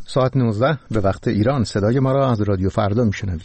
ساعت 19 به وقت ایران. صدای ما را از رادیو فردا میشنوید.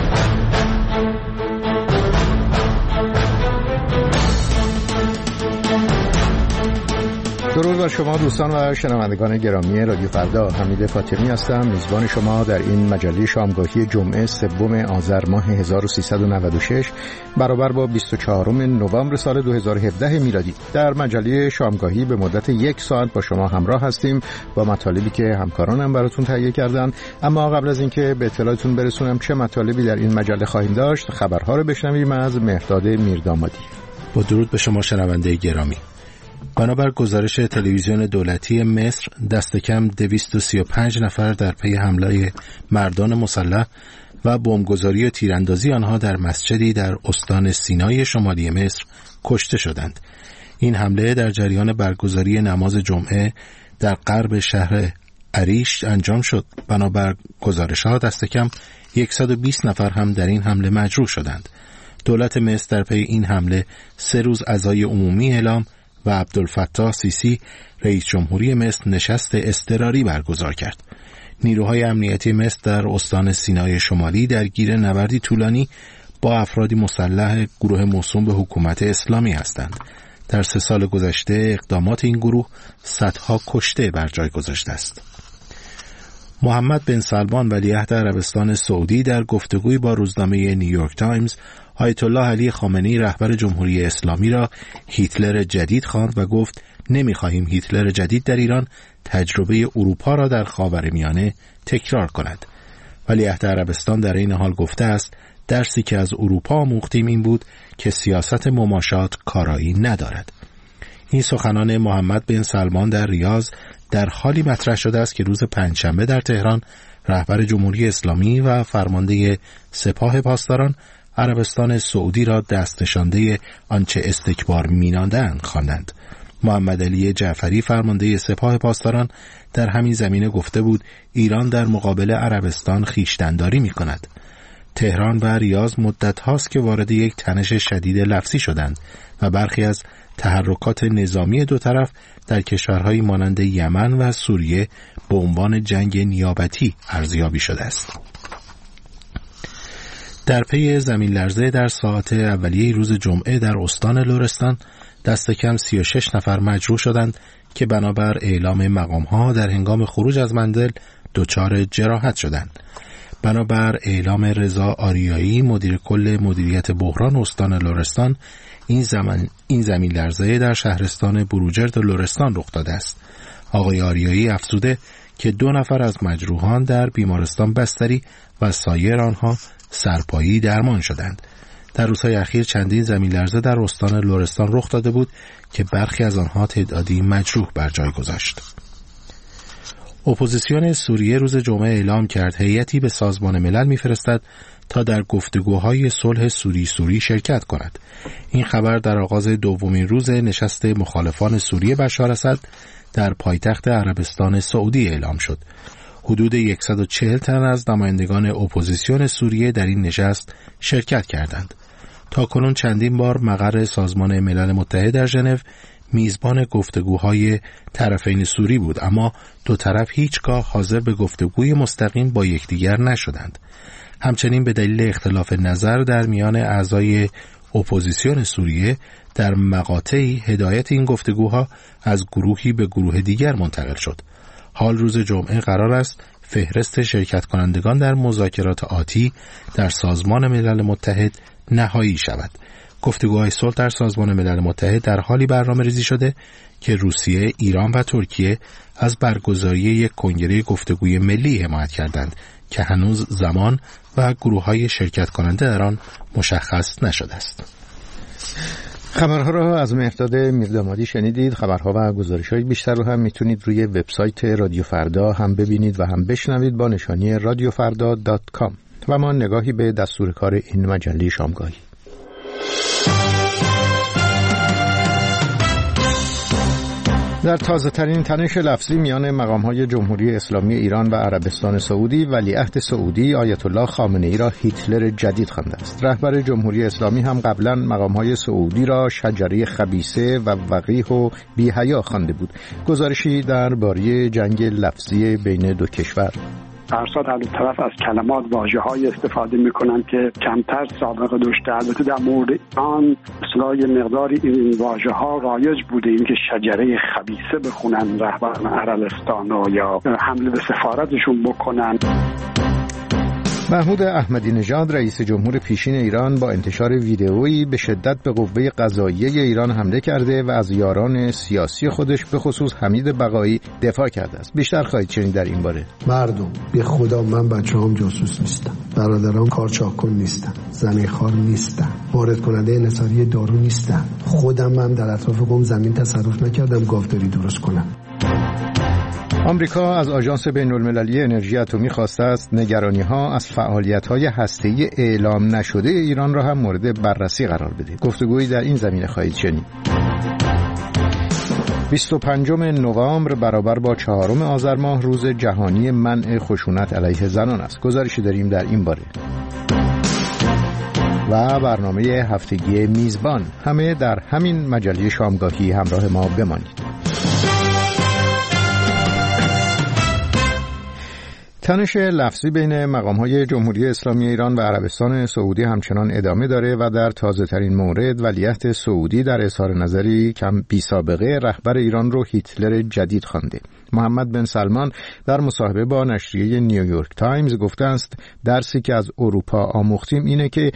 درود بر شما دوستان و شنوندگان گرامی رادیو فردا. حمید فاطمی هستم، میزبان شما در این مجله شامگاهی جمعه 3 آذر ماه 1396 برابر با 24 نوامبر سال 2017 میلادی. در مجله شامگاهی به مدت 1 ساعت با شما همراه هستیم با مطالبی که همکارانم براتون تهیه کردن. اما قبل از اینکه به اطلاعتون برسونم چه مطالبی در این مجله خواهیم داشت، خبرها رو بشنویم از مهرداد میردامادی. با درود به شما شنونده گرامی. بنابر گزارش تلویزیون دولتی مصر، دست کم 235 نفر در پی حمله مردان مسلح و بمبگذاری و تیراندازی آنها در مسجدی در استان سینای شمالی مصر کشته شدند. این حمله در جریان برگزاری نماز جمعه در غرب شهر عریش انجام شد. بنابر گزارش‌ها دست کم 120 نفر هم در این حمله مجروح شدند. دولت مصر در پی این حمله 3 روز عزای عمومی اعلام و عبدالفتاح سیسی رئیس جمهوری مصر نشست اضطراری برگزار کرد. نیروهای امنیتی مصر در استان سینای شمالی درگیر نبردی طولانی با افرادی مسلح گروه موسوم به حکومت اسلامی هستند. در 3 سال گذشته اقدامات این گروه صدها کشته بر جای گذاشته است. محمد بن سلمان ولیعهد عربستان سعودی در گفتگوی با روزنامه نیویورک تایمز آیت الله علی خامنه‌ای رهبر جمهوری اسلامی را هیتلر جدید خواند و گفت نمی‌خواهیم هیتلر جدید در ایران تجربه اروپا را در خاورمیانه تکرار کند. ولیعهد عربستان در این حال گفته است درسی که از اروپا آموختیم این بود که سیاست مماشات کارایی ندارد. این سخنان محمد بن سلمان در ریاض در حالی مطرح شده است که روز پنجشنبه در تهران رهبر جمهوری اسلامی و فرمانده سپاه پاسداران عربستان سعودی را دست نشانده آنچه استکبار میناندند خواندند. محمد علی جعفری فرمانده سپاه پاسداران در همین زمینه گفته بود ایران در مقابل عربستان خویشتن‌داری می‌کند. تهران و ریاض مدت هاست که وارد یک تنش شدید لفظی شدند و برخی از تحرکات نظامی دو طرف در کشورهایی مانند یمن و سوریه به عنوان جنگ نیابتی ارزیابی شده است. در پی زمین لرزه در ساعات اولیه روز جمعه در استان لرستان دست کم 36 نفر مجروح شدند که بنابر اعلام مقام‌ها در هنگام خروج از منزل دچار جراحت شدند. بنابر اعلام رضا آریایی مدیر کل مدیریت بحران استان لرستان این زمین لرزه در شهرستان بروجرد لرستان رخ داده است. آقای آریایی افزوده که 2 نفر از مجروحان در بیمارستان بستری و سایر آنها سرپایی درمان شدند. در روزهای اخیر چندین زمین لرزه در استان لرستان رخ داده بود که برخی از آنها تعدادی مجروح بر جای گذاشت. اپوزیسیون سوریه روز جمعه اعلام کرد هیئتی به سازمان ملل می‌فرستد تا در گفتگوهای صلح سوری شرکت کند. این خبر در آغاز دومین روز نشست مخالفان سوریه بشار اسد در پایتخت عربستان سعودی اعلام شد. حدود 140 تن از نمایندگان اپوزیسیون سوریه در این نشست شرکت کردند. تاکنون چندین بار مقر سازمان ملل متحد در ژنو میزبان گفتگوهای طرفین سوری بود، اما دو طرف هیچگاه حاضر به گفتگوی مستقیم با یکدیگر نشدند. همچنین به دلیل اختلاف نظر در میان اعضای اپوزیسیون سوریه در مقاطعی هدایت این گفتگوها از گروهی به گروه دیگر منتقل شد. حال روز جمعه قرار است فهرست شرکت کنندگان در مذاکرات آتی در سازمان ملل متحد نهایی شود. گفتگوهای صلح در سازمان ملل متحد در حالی برنامه‌ریزی شده که روسیه، ایران و ترکیه از برگزاری یک کنگره گفتگوی ملی حمایت کردند که هنوز زمان و گروه‌های شرکت کننده در آن مشخص نشده است. خبرها را از مهرداد میردامادی شنیدید. خبرها و گزارش‌های بیشتر رو هم میتونید روی وبسایت رادیو فردا هم ببینید و هم بشنوید با نشانی radiofarda.com. و ما نگاهی به دستور کار این مجله شامگاهی. در تازه‌ترین تنش لفظی میان مقام‌های جمهوری اسلامی ایران و عربستان سعودی، ولیعهد سعودی آیت الله خامنه‌ای را هیتلر جدید خوانده است. رهبر جمهوری اسلامی هم قبلا مقام‌های سعودی را شجره خبیثه و وقیح و بی‌حیا خوانده بود. گزارشی درباره جنگ لفظی بین دو کشور. ارشاد هر دو طرف از کلمات واژه‌های استفاده می‌کنند که کمتر سابقه داشته. البته در مورد آن اصلاح مقداری این واژه‌ها رایج بوده، این که شجره خبیثه بخونن رهبران عربستان و یا حمله به سفارتشون بکنن. محمود احمدی نژاد رئیس جمهور پیشین ایران با انتشار ویدئویی به شدت به قوه قضاییه ایران حمله کرده و از یاران سیاسی خودش به خصوص حمید بقایی دفاع کرده است. بیشتر خواهید شنید در این باره. مردم به خدا من بچه‌هام جاسوس نیستم، برادرام کارچاکن نیستن، زمینخوار نیستن، وارد کننده انحصاری دارو نیستن، خودم هم در اطراف قم زمین تصرف نکردم گاوداری درست کنم. آمریکا از آژانس بین‌المللی انرژی اتمی خواسته است نگرانی‌ها از فعالیت‌های هسته‌ای اعلام نشده ایران را هم مورد بررسی قرار بده. گفتگویی در این زمینه خواهید شنید. 25 نوامبر برابر با 4 آذر ماه روز جهانی منع خشونت علیه زنان است. گزارشی داریم در این باره. و برنامه هفتگی میزبان، همه در همین مجله شامگاهی همراه ما بمانید. تنش لفظی بین مقام‌های جمهوری اسلامی ایران و عربستان سعودی همچنان ادامه داره و در تازه‌ترین مورد ولیعهد سعودی در اظهار نظری کم بی‌سابقه رهبر ایران رو هیتلر جدید خوانده. محمد بن سلمان در مصاحبه با نشریه نیویورک تایمز گفته است درسی که از اروپا آموختیم اینه که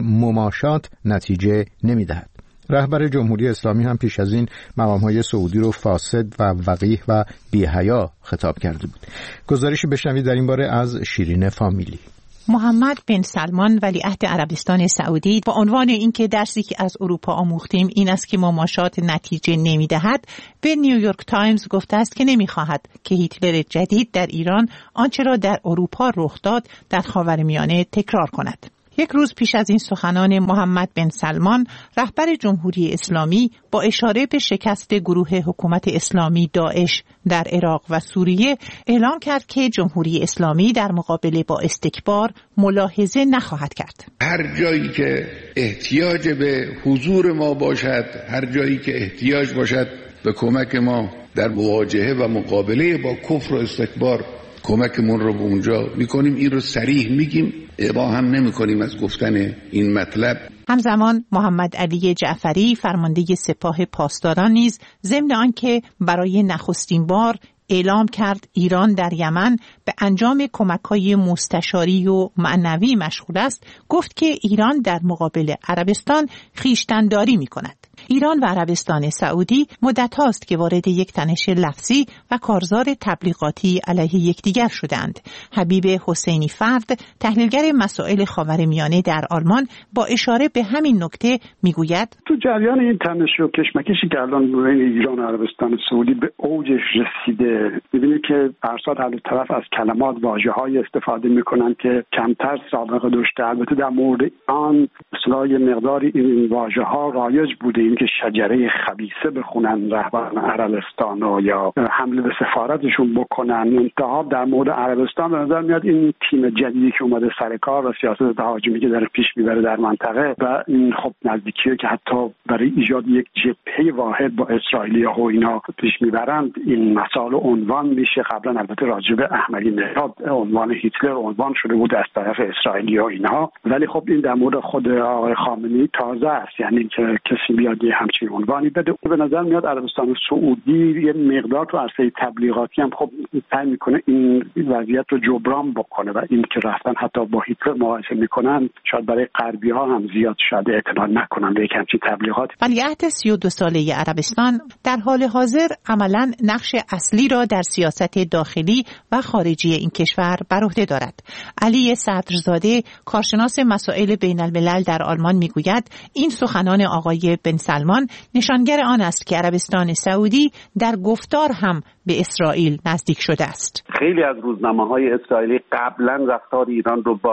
مماشات نتیجه نمی‌دهد. رهبر جمهوری اسلامی هم پیش از این مقام‌های سعودی رو فاسد و وقیح و بی‌حیا خطاب کرده بود. گزارشی بشنوید در این باره از شیرین فامیلی. محمد بن سلمان ولیعهد عربستان سعودی با عنوان اینکه درسی که از اروپا آموختیم این است که مماشات نتیجه نمی‌دهد، به نیویورک تایمز گفته است که نمی‌خواهد که هیتلر جدید در ایران آنچه را در اروپا رخ داد در خاورمیانه تکرار کند. یک روز پیش از این سخنان محمد بن سلمان، رهبر جمهوری اسلامی با اشاره به شکست گروه حکومت اسلامی داعش در عراق و سوریه اعلام کرد که جمهوری اسلامی در مقابله با استکبار ملاحظه نخواهد کرد. هر جایی که احتیاج به حضور ما باشد، هر جایی که احتیاج باشد به کمک ما در مواجهه و مقابله با کفر و استکبار کمکمون رو به اونجا میکنیم. این رو صریح میگیم، ابا هم نمیکنیم از گفتن این مطلب. همزمان محمد علی جعفری فرمانده سپاه پاسداران نیز ضمن آنکه برای نخستین بار اعلام کرد ایران در یمن به انجام کمک‌های مستشاری و معنوی مشغول است، گفت که ایران در مقابل عربستان خویشتن‌داری می‌کند. ایران و عربستان سعودی مدت هاست که وارد یک تنش لفظی و کارزار تبلیغاتی علیه یکدیگر شدند. حبیب حسینی فرد، تحلیلگر مسائل خاورمیانه در آلمان، با اشاره به همین نکته میگوید تو جریان این تنش و کشمکشی که الان بین ایران و عربستان سعودی به اوجش رسیده، می‌بینید که ارشاد هر دو طرف از کلمات واژه‌های استفاده می‌کنند که کمتر سابقه داشته. البته در مورد آن اصلاح مقداری این واژه‌ها رایج بوده، این که شجره خبیثه بخونن رهبران عربستان و یا حمله به سفارتشون بکنن. انتها در مورد عربستان به نظر میاد این تیم جدیدی که اومده سر کار و سیاست تهاجمی که داره پیش میبره در منطقه و این خب نزدیکیه که حتی برای ایجاد یک جبهه واحد با اسرائیلی‌ها و اینا پیش میبرند، این مسائل عنوان میشه. قبلا البته راجع به احمدی نژاد عنوان هیتلر عنوان شده بود از طرف اسرائیلی‌ها و اینها، ولی خب این در مورد خود آقای خامنه‌ای تازه است، یعنی که کسی بیاد همچین عنوانی بده. به نظر میاد عربستان سعودی یه مقدار تو عرصه تبلیغاتی هم خب سعی میکنه این وضعیت رو جبران بکنه و این که رفتن حتی با هیتلر مقایسه میکنن شاید برای غربی ها هم زیاد شاید اعتنا نکنن به همچین تبلیغات. ولیعهد 32 ساله عربستان در حال حاضر عملاً نقش اصلی را در سیاست داخلی و خارجی این کشور بر عهده دارد. علی صدرزاده، کارشناس مسائل بین الملل در آلمان، میگوید این سخنان آقای بن سلمان نشانگر آن است که عربستان سعودی در گفتار هم به اسرائیل نزدیک شده است. خیلی از روزنامه‌های اسرائیلی قبلا رفتار ایران رو با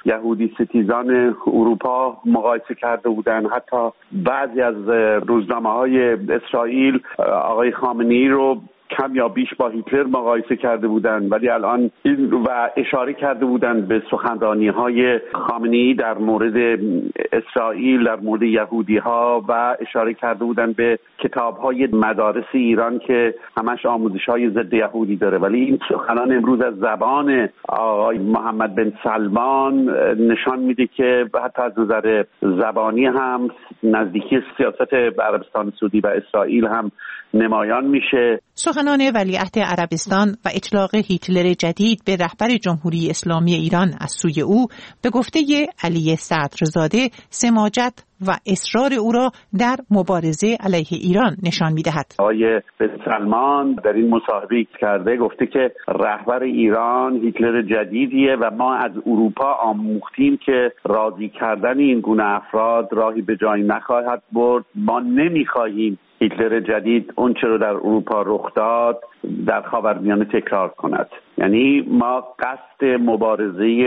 یهودی ستیزان اروپا مقایسه کرده بودن. حتی بعضی از روزنامه‌های اسرائیل آقای خامنه‌ای رو کم یا بیش با هیتلر مقایسه کرده بودند، ولی الان و اشاره کرده بودند به سخنرانی‌های خامنه‌ای در مورد اسرائیل، در مورد یهودی‌ها، و اشاره کرده بودند به کتاب‌های مدارس ایران که همش آموزش‌های ضد یهودی داره. ولی این سخنان امروز از زبان آقای محمد بن سلمان نشان میده که حتی از نظر زبانی هم نزدیکی سیاست عربستان سعودی و اسرائیل هم نمایان میشه. سخنان ولیعهد عربستان و اطلاق هیتلر جدید به رهبر جمهوری اسلامی ایران از سوی او به گفته علی صدرزاده سماجت و اصرار او را در مبارزه علیه ایران نشان می‌دهد. آقای بن سلمان در این مصاحبه کرده گفته که رهبر ایران هیتلر جدیدیه و ما از اروپا آموختیم که راضی کردن این گونه افراد راهی به جایی نخواهد برد. ما نمی‌خواهیم هیتلر جدید اون چه رو در اروپا رخ داد در خاورمیانه تکرار کند. یعنی ما قصد مبارزه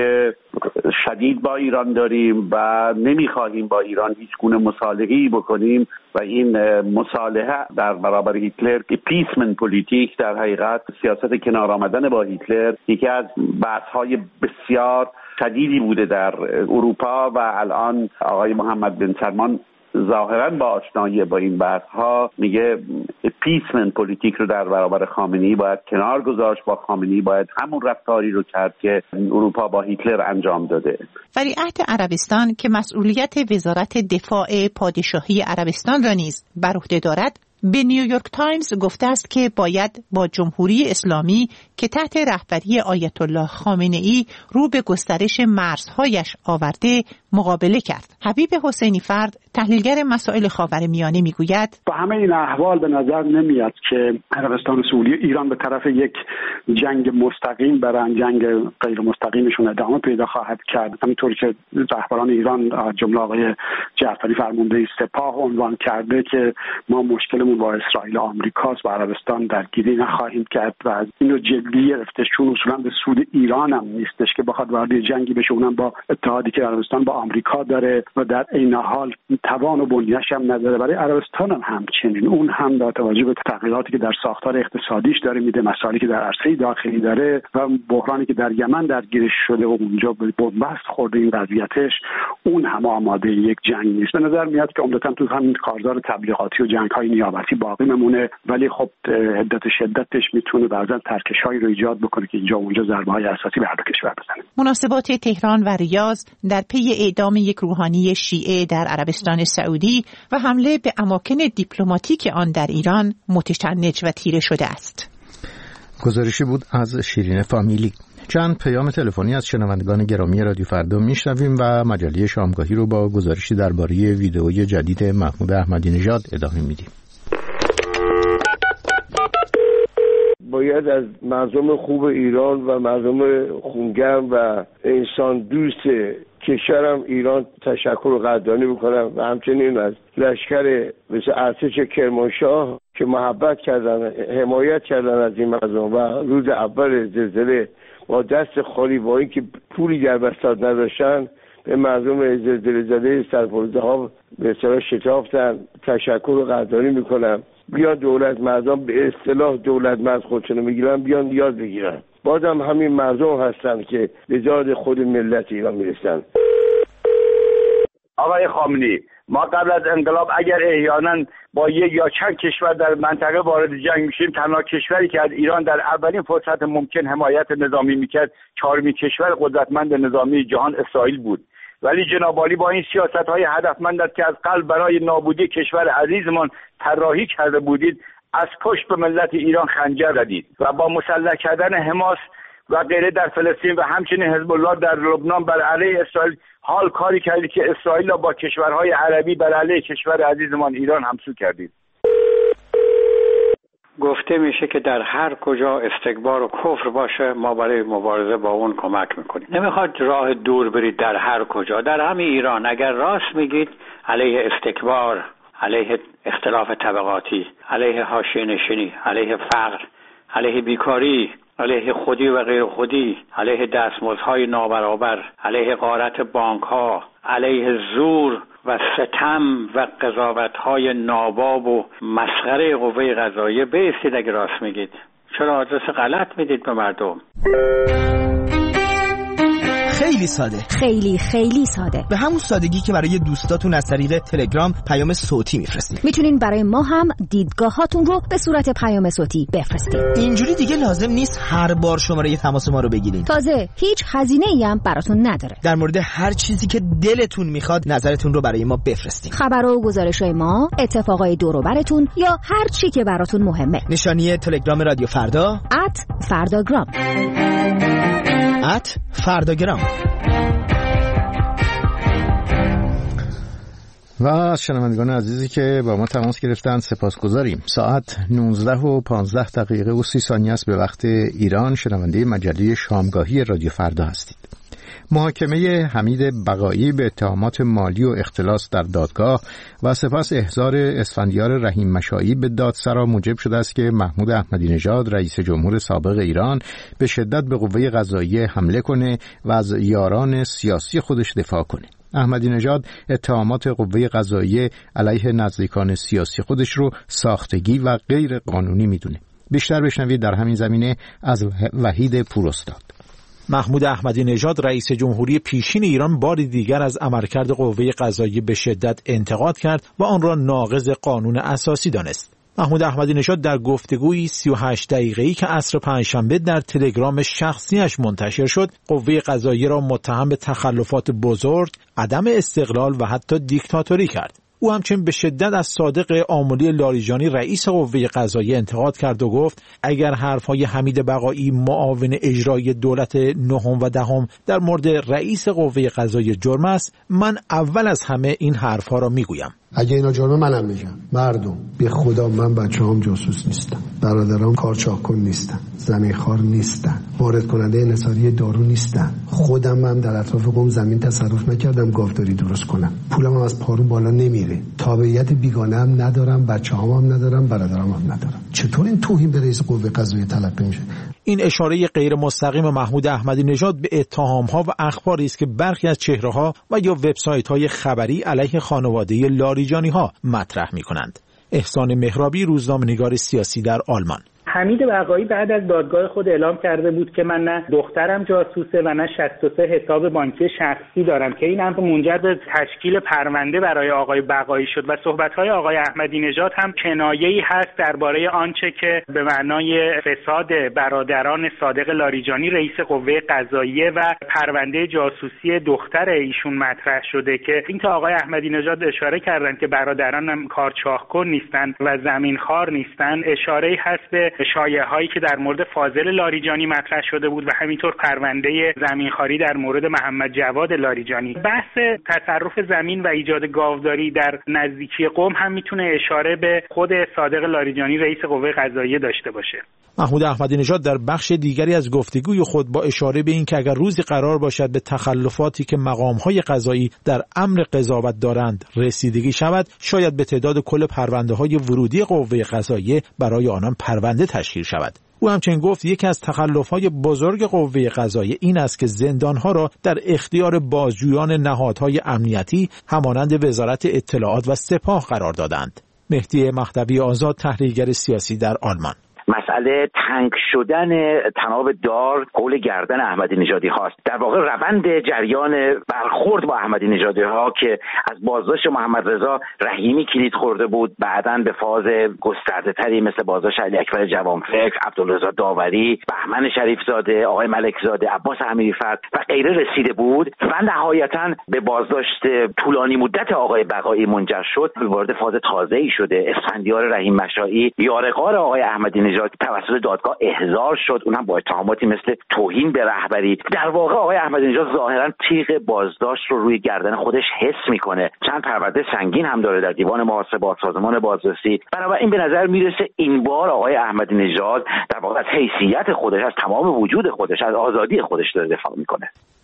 شدید با ایران داریم و نمیخواهیم با ایران هیچ گونه مصالحه‌ای بکنیم و این مصالحه در برابر هیتلر که پیسمن پلیتیک، در حقیقت سیاست کنار آمدن با هیتلر، یکی از بحث‌های بسیار شدیدی بوده در اروپا و الان آقای محمد بن سلمان ظاهراً با آشنایی با این بحث‌ها میگه پیسمن پلیتیک رو در برابر خامنه‌ای باید کنار گذاشت، با خامنه‌ای باید همون رفتاری رو کرد که اروپا با هیتلر انجام داده. ولیعهد عربستان که مسئولیت وزارت دفاع پادشاهی عربستان را نیز بر عهده دارد به نیویورک تایمز گفته است که باید با جمهوری اسلامی که تحت رهبری آیت الله خامنه‌ای رو به گسترش مرزهایش آورده مقابله کرد. حبیب حسینی فرد، تحلیلگر مسائل خاورمیانه، میگوید با همه این احوال به نظر نمیاد که عربستان سعودی ایران به طرف یک جنگ مستقیم برن، جنگ غیر مستقیمشون ادامه پیدا خواهد کرد. همینطور که رهبران ایران جمله آقای جعفری فرمانده سپاه عنوان کرده که ما مشکلمون با اسرائیل و آمریکاست و عربستان درگیری نخواهیم کرد و از اینو جدی گرفتش، چون اصولا به سود ایران هم نیستش که بخواد وارد جنگی بشه، اونم با اتحادی که عربستان با آمریکا داره و در عین حال توان و بنیه‌اش هم نداره. برای عربستان هم همچنین، اون هم با توجه به تغییراتی که در ساختار اقتصادیش داره میده، مسائلی که در عرصه داخلی داره و بحرانی که در یمن درگیرش شده و اونجا به بنبست خورده این وضعیتش، اون هم آماده یک جنگ نیست. به نظر میاد که عمدتاً تو همین کارزار تبلیغاتی و جنگ‌های نیابتی باقی میمونه، ولی خب حدت شدتش میتونه بعضا ترکش‌هایی رو ایجاد بکنه که اینجا اونجا ضربه‌های اساسی به هر دو کشور بزنه. مناسبات تهران و ریاض در پی اعدام یک روحانی شیعه در عربستان سعودی و حمله به اماکن دیپلماتیک آن در ایران متشنج و تیره شده است. گزارشی بود از شیرین فامیلی. چند پیام تلفنی از شنوندگان گرامی رادیو فردا میشنویم و مجله شامگاهی رو با گزارشی درباره ویدئوی جدید محمود احمدی نژاد ادامه میدیم. باید از مردم خوب ایران و مردم خونگرم و انسان دوست کشورم ایران تشکر و قدردانی بکنم و همچنین از لشکر مثل ارتش کرمانشاه که محبت کردن، حمایت کردن از این مردم و روز اول زلزله با دست خالی با اینکه پولی در بساط نداشتن به مردم زلزله زده سرپرده ها به اصطلاح شتافتن. تشکر و قدردانی میکنم. بیان دولت مردم به اصطلاح دولت مرد خودشونو میگیرن، بیان یاد بگیرن. بازم همین مردم هستن که به داد خود ملت ایران میرسن. آقای خامنه‌ای، ما قبل از انقلاب اگر احیانا با یک یا چند کشور در منطقه وارد جنگ میشیم، تنها کشوری که از ایران در اولین فرصت ممکن حمایت نظامی میکرد، چهارمین کشور قدرتمند نظامی جهان اسرائیل بود. ولی جناب عالی با این سیاست‌های هدفمند که از قلب برای نابودی کشور عزیزمان طراحی کرده بودید، از پشت به ملت ایران خنجر زدید و با مسلح کردن حماس و غیره در فلسطین و همچنین حزب الله در لبنان بر علیه اسرائیل حال کاری کردید که اسرائیل را با کشورهای عربی بر علیه کشور عزیزمان ایران همسو کردید. گفته میشه که در هر کجا استکبار و کفر باشه ما برای مبارزه با اون کمک میکنیم. نمیخواد راه دور برید، در هر کجا، در همین ایران اگر راست میگید علیه استکبار، علیه اختلاف طبقاتی، علیه حاشیه‌نشینی، علیه فقر، علیه بیکاری، علیه خودی و غیر خودی، علیه دستمزدهای نابرابر، علیه غارت بانک‌ها، علیه زور و ستم و قضاوت‌های ناباب و مسخره قوه قضاییه بایستید اگه راست میگید. چرا آدرس غلط میدید به مردم؟ خیلی ساده، خیلی ساده، به همون سادگی که برای دوستاتون از طریق تلگرام پیام صوتی میفرستید. میتونین برای ما هم دیدگاهاتون رو به صورت پیام صوتی بفرستید. اینجوری دیگه لازم نیست هر بار شماره تماس ما رو بگیرین. تازه هیچ هزینه‌ای هم براتون نداره. در مورد هر چیزی که دلتون میخواد نظرتون رو برای ما بفرستین. خبرها و گزارش‌های ما، اتفاقای دور و براتون یا هر چی که براتون مهمه. نشانی تلگرام رادیو فردا @فرداگرام. @فرداگرام. و از شنوندگان عزیزی که با ما تماس گرفتن سپاسگزاریم. ساعت 19:15 و 30 ثانیه است به وقت ایران. شنونده مجله شامگاهی رادیو فردا هستید. محاکمه حمید بقایی به اتهامات مالی و اختلاس در دادگاه و سپس احضار اسفندیار رحیم مشایی به دادسرا موجب شده است که محمود احمدی نژاد رئیس جمهور سابق ایران به شدت به قوه قضاییه حمله کنه و از یاران سیاسی خودش دفاع کنه. احمدی نژاد اتهامات قوه قضاییه علیه نزدیکان سیاسی خودش رو ساختگی و غیر قانونی میدونه. بیشتر بشنوید در همین زمینه از وحید پوراستاد. محمود احمدی نژاد رئیس جمهوری پیشین ایران بار دیگر از عملکرد قوه قضاییه به شدت انتقاد کرد و آن را ناقض قانون اساسی دانست. محمود احمدی نژاد در گفتگویی 38 دقیقه‌ای که عصر پنجشنبه در تلگرام شخصیش منتشر شد، قوه قضاییه را متهم به تخلفات بزرگ، عدم استقلال و حتی دیکتاتوری کرد. او همچنین به شدت از صادق آملی لاریجانی رئیس قوه قضاییه انتقاد کرد و گفت اگر حرفهای حمید بقایی معاون اجرایی دولت نهم و دهم در مورد رئیس قوه قضاییه جرم است، من اول از همه این حرفها را میگویم. اگه اینا جرمه منم میگم. مردم به خدا من بچه‌هام جاسوس نیستم، برادرام کارچاکن نیستن، زمینخوار نیستن، وارد کننده انحصاری دارو نیستن. خودم هم در اطراف قم زمین تصرف نکردم گاوداری درست کنم. پولم هم از پارو بالا نمیره. تابعیت بیگانه هم ندارم، بچه‌هام هم ندارم، برادرام هم ندارم. چطور این توهین به رئیس قوه قضاییه تلقی میشه؟ این اشاره غیر مستقیم محمود احمدی نژاد به اتهام‌ها و اخباری است که برخی از چهره‌ها و یا وبسایت‌های خبری علیه خانواده لاریجانی‌ها مطرح می‌کنند. احسان مهرابی، روزنامه‌نگار سیاسی در آلمان. حمید بقایی بعد از دادگاه خود اعلام کرده بود که من نه دخترم جاسوسه و نه 63 حساب بانکی شخصی دارم که این امر منجر به تشکیل پرونده برای آقای بقایی شد و صحبت‌های آقای احمدی نژاد هم کنایه‌ای هست درباره آنچه که به معنای فساد برادران صادق لاریجانی رئیس قوه قضاییه و پرونده جاسوسی دختر ایشون مطرح شده که اینکه آقای احمدی نژاد اشاره کردن که برادرانم کارچاکن نیستن و زمینخوار نیستن، اشاره‌ای هست به شایعه‌هایی که در مورد فاضل لاریجانی مطرح شده بود و همینطور پرونده زمینخواری در مورد محمد جواد لاریجانی. بحث تصرف زمین و ایجاد گاوداری در نزدیکی قم هم میتونه اشاره به خود صادق لاریجانی رئیس قوه قضاییه داشته باشه. محمود احمدی نژاد در بخش دیگری از گفتگوی خود با اشاره به اینکه اگر روزی قرار باشد به تخلفاتی که مقام‌های قضایی در امر قضاوت دارند رسیدگی شود، شاید به تعداد کل پرونده‌های ورودی قوه قضاییه برای آنان پرونده تشکیل شود. او همچنین گفت یکی از تخلف‌های بزرگ قوه قضاییه این است که زندان‌ها را در اختیار بازجویان نهادهای امنیتی همانند وزارت اطلاعات و سپاه قرار دادند. مهدی مهدوی آزاد، تحلیلگر سیاسی در آلمان. مسئله تنگ شدن تناب دار حول گردن احمدی نژادی هاست. در واقع روند جریان برخورد با احمدی نژادی ها که از بازداشت محمد رضا رحیمی کلید خورده بود، بعداً به فاز گسترده تری مثل بازداشت علی اکبر جوانفکر، عبدالرضا داوری، بهمن شریفزاده، آقای ملکزاده، عباس امیرفرد و غیره رسیده بود و نهایتاً به بازداشت طولانی مدت آقای بقایی منجر شد، وارد فاز تازه‌ای شده. اسفندیار رحیم مشایی یارغار آقای احمدی نژاد توسط دادگاه احضار شد، اونم با اتهاماتی مثل توهین به رهبری. در واقع آقای احمدی نژاد ظاهرا تیغ بازداشت رو روی گردن خودش حس میکنه. چند پرونده سنگین هم داره در دیوان محاسبات، سازمان بازرسی. بنابراین به نظر میرسه این بار آقای احمدی نژاد در واقع از حیثیت خودش، از تمام وجود خودش، از آزادی خودش داره دفاع میکنه.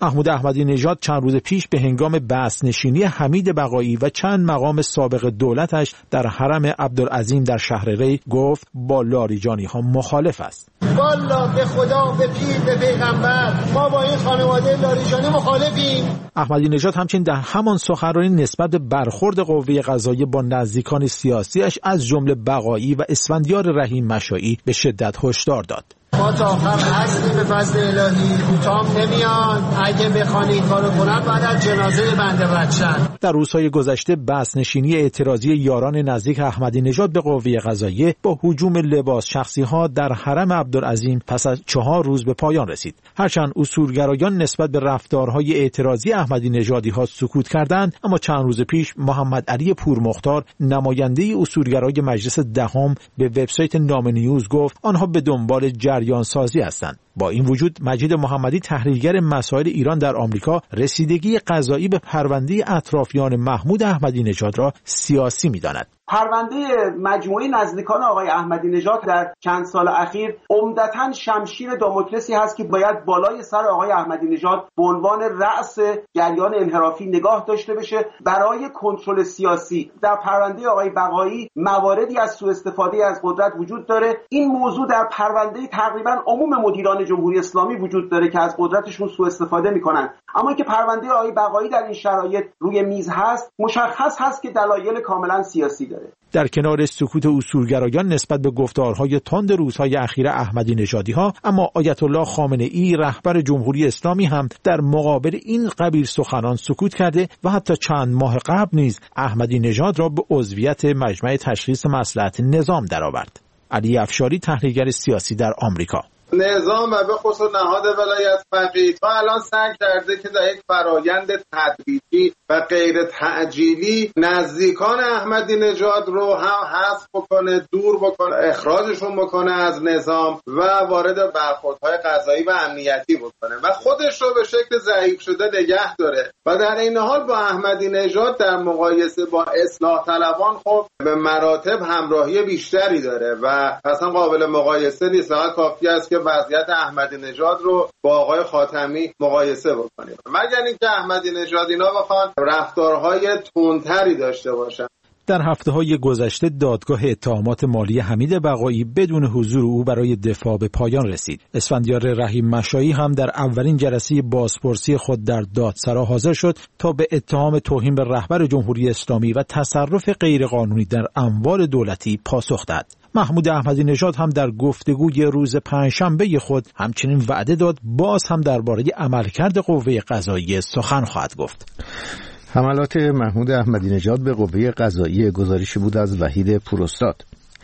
محمود احمدی نژاد چند روز پیش به هنگام بازنشینی حمید بقایی و چند مقام سابق دولتش در حرم عبدالعظیم در شهر ری گفت با لاریجانی ها مخالف است. والا به خدا، به پیر، به پیغمبر، ما با این خانواده لاریجانی مخالفیم. احمدی نژاد همچنین در همان سخنرانی نسبت به برخورد قوه قضاییه با نزدیکان سیاسیش از جمله بقایی و اسفندیار رحیم مشایی به شدت هشدار داد. ما تا آخر هستیم به فضل الهی، کوتاه نمیان. اگه بخوان این کارو کنن بعد از جنازه بنده رد شن. در روزهای گذشته بازنشینی اعتراضی یاران نزدیک احمدی نژاد به قوه قضاییه با هجوم لباس شخصی ها در حرم عبدالعظیم پس از 4 روز به پایان رسید. هرچند اصولگرایان نسبت به رفتارهای اعتراضی احمدی نژادی ها سکوت کردند، اما چند روز پیش محمد علی پورمختار نماینده اصولگرای مجلس دهم به وبسایت نام نیوز گفت آنها به دنبال جریان سازی هستند. با این وجود مجید محمدی تحلیلگر مسائل ایران در آمریکا رسیدگی قضایی به پرونده اطرافیان محمود احمدی نژاد را سیاسی می‌داند. پرونده مجموعه نزدیکان آقای احمدی نژاد در چند سال اخیر عمدتاً شمشیر داموکلسی هست که باید بالای سر آقای احمدی نژاد به عنوان رأس جریان انحرافی نگاه داشته بشه برای کنترل سیاسی. در پرونده آقای بقایی مواردی از سوء استفاده از قدرت وجود داره. این موضوع در پرونده تقریباً عموم مدیران جمهوری اسلامی وجود داره که از قدرتشون سوء استفاده میکنن. اما اینکه پرونده آقای بقایی در این شرایط روی میز هست، مشخص هست که دلایل کاملا سیاسی داره. در کنار سکوت اصولگرایان نسبت به گفتارهای تند روزهای اخیر احمدی نژادی ها، اما آیت الله خامنه ای رهبر جمهوری اسلامی هم در مقابل این قبیل سخنان سکوت کرده و حتی چند ماه قبل نیز احمدی نژاد را به عضویت مجمع تشخیص مصلحت نظام درآورد. علی افشاری تحلیلگر سیاسی در آمریکا: نظام و به خصوص نهاد ولایت فقیه تا الان سعی کرده که در یک فرایند تدریجی و غیر تعجیلی نزدیکان احمدی نژاد رو هم حذف بکنه، دور بکنه، اخراجشون بکنه از نظام و وارد برخوردهای قضایی و امنیتی بکنه و خودش رو به شکل ضعیف شده نگه داره و در این حال با احمدی نژاد در مقایسه با اصلاح طلبان خب به مراتب همراهی بیشتری داره و اصلا قابل مقایسه نیست. فقط کافی است که وضعیت احمدی نژاد رو با آقای خاتمی مقایسه بکنیم، مگر اینکه احمدی نژاد اینا بخوان رفتارهای تندتری داشته باشن. در هفته‌های گذشته دادگاه اتهامات مالی حمید بقایی بدون حضور او برای دفاع به پایان رسید. اسفندیار رحیم مشایی هم در اولین جلسه بازپرسی خود در دادسرا حاضر شد تا به اتهام توهین به رهبر جمهوری اسلامی و تصرف غیرقانونی در اموال دولتی پاسخ داد. محمود احمدی نژاد هم در گفتگوی روز پنجشنبه خود همچنین وعده داد باز هم درباره عملکرد قوه قضاییه سخن خواهد گفت. حملات محمود احمدی نژاد به قوه قضاییه گزارشی بود از وحید پوراستاد.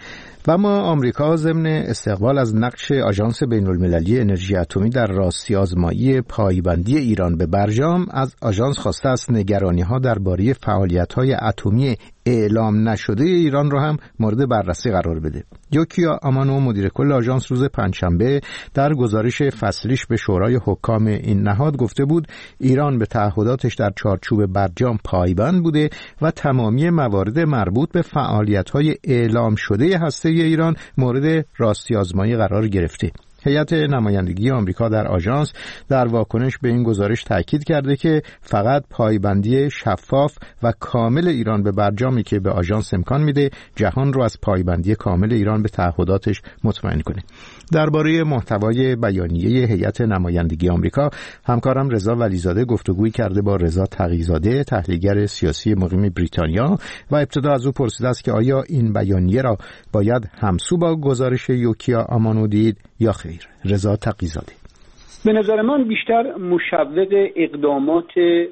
و اما آمریکا ضمن استقبال از نقش آژانس بین‌المللی انرژی اتمی در راستی آزمایی پایبندی ایران به برجام از آژانس خواسته است نگرانی‌ها درباره فعالیت‌های اتمی اعلام نشده ایران را هم مورد بررسی قرار بده. یوکیا آمانو مدیر کل آژانس روز پنجشنبه در گزارش فصلیش به شورای حکام این نهاد گفته بود ایران به تعهداتش در چارچوب برجام پایبند بوده و تمامی موارد مربوط به فعالیت‌های اعلام شده هسته ایران مورد راستی آزمایی قرار گرفته. هیئت نمایندگی آمریکا در آژانس در واکنش به این گزارش تاکید کرده که فقط پایبندی شفاف و کامل ایران به برجامی که به آژانس امکان میده جهان رو از پایبندی کامل ایران به تعهداتش مطمئن کنه. درباره محتوای بیانیه هیئت نمایندگی آمریکا همکارم رضا ولیزاده گفتگویی کرده با رضا تقی‌زاده تحلیلگر سیاسی مقیم بریتانیا و ابتدا از او پرسیده است که آیا این بیانیه را باید همسو با گزارش یوکیا آمانو دید یا خیر. رضا تقی‌زاده: به نظر من بیشتر مشوق اقدامات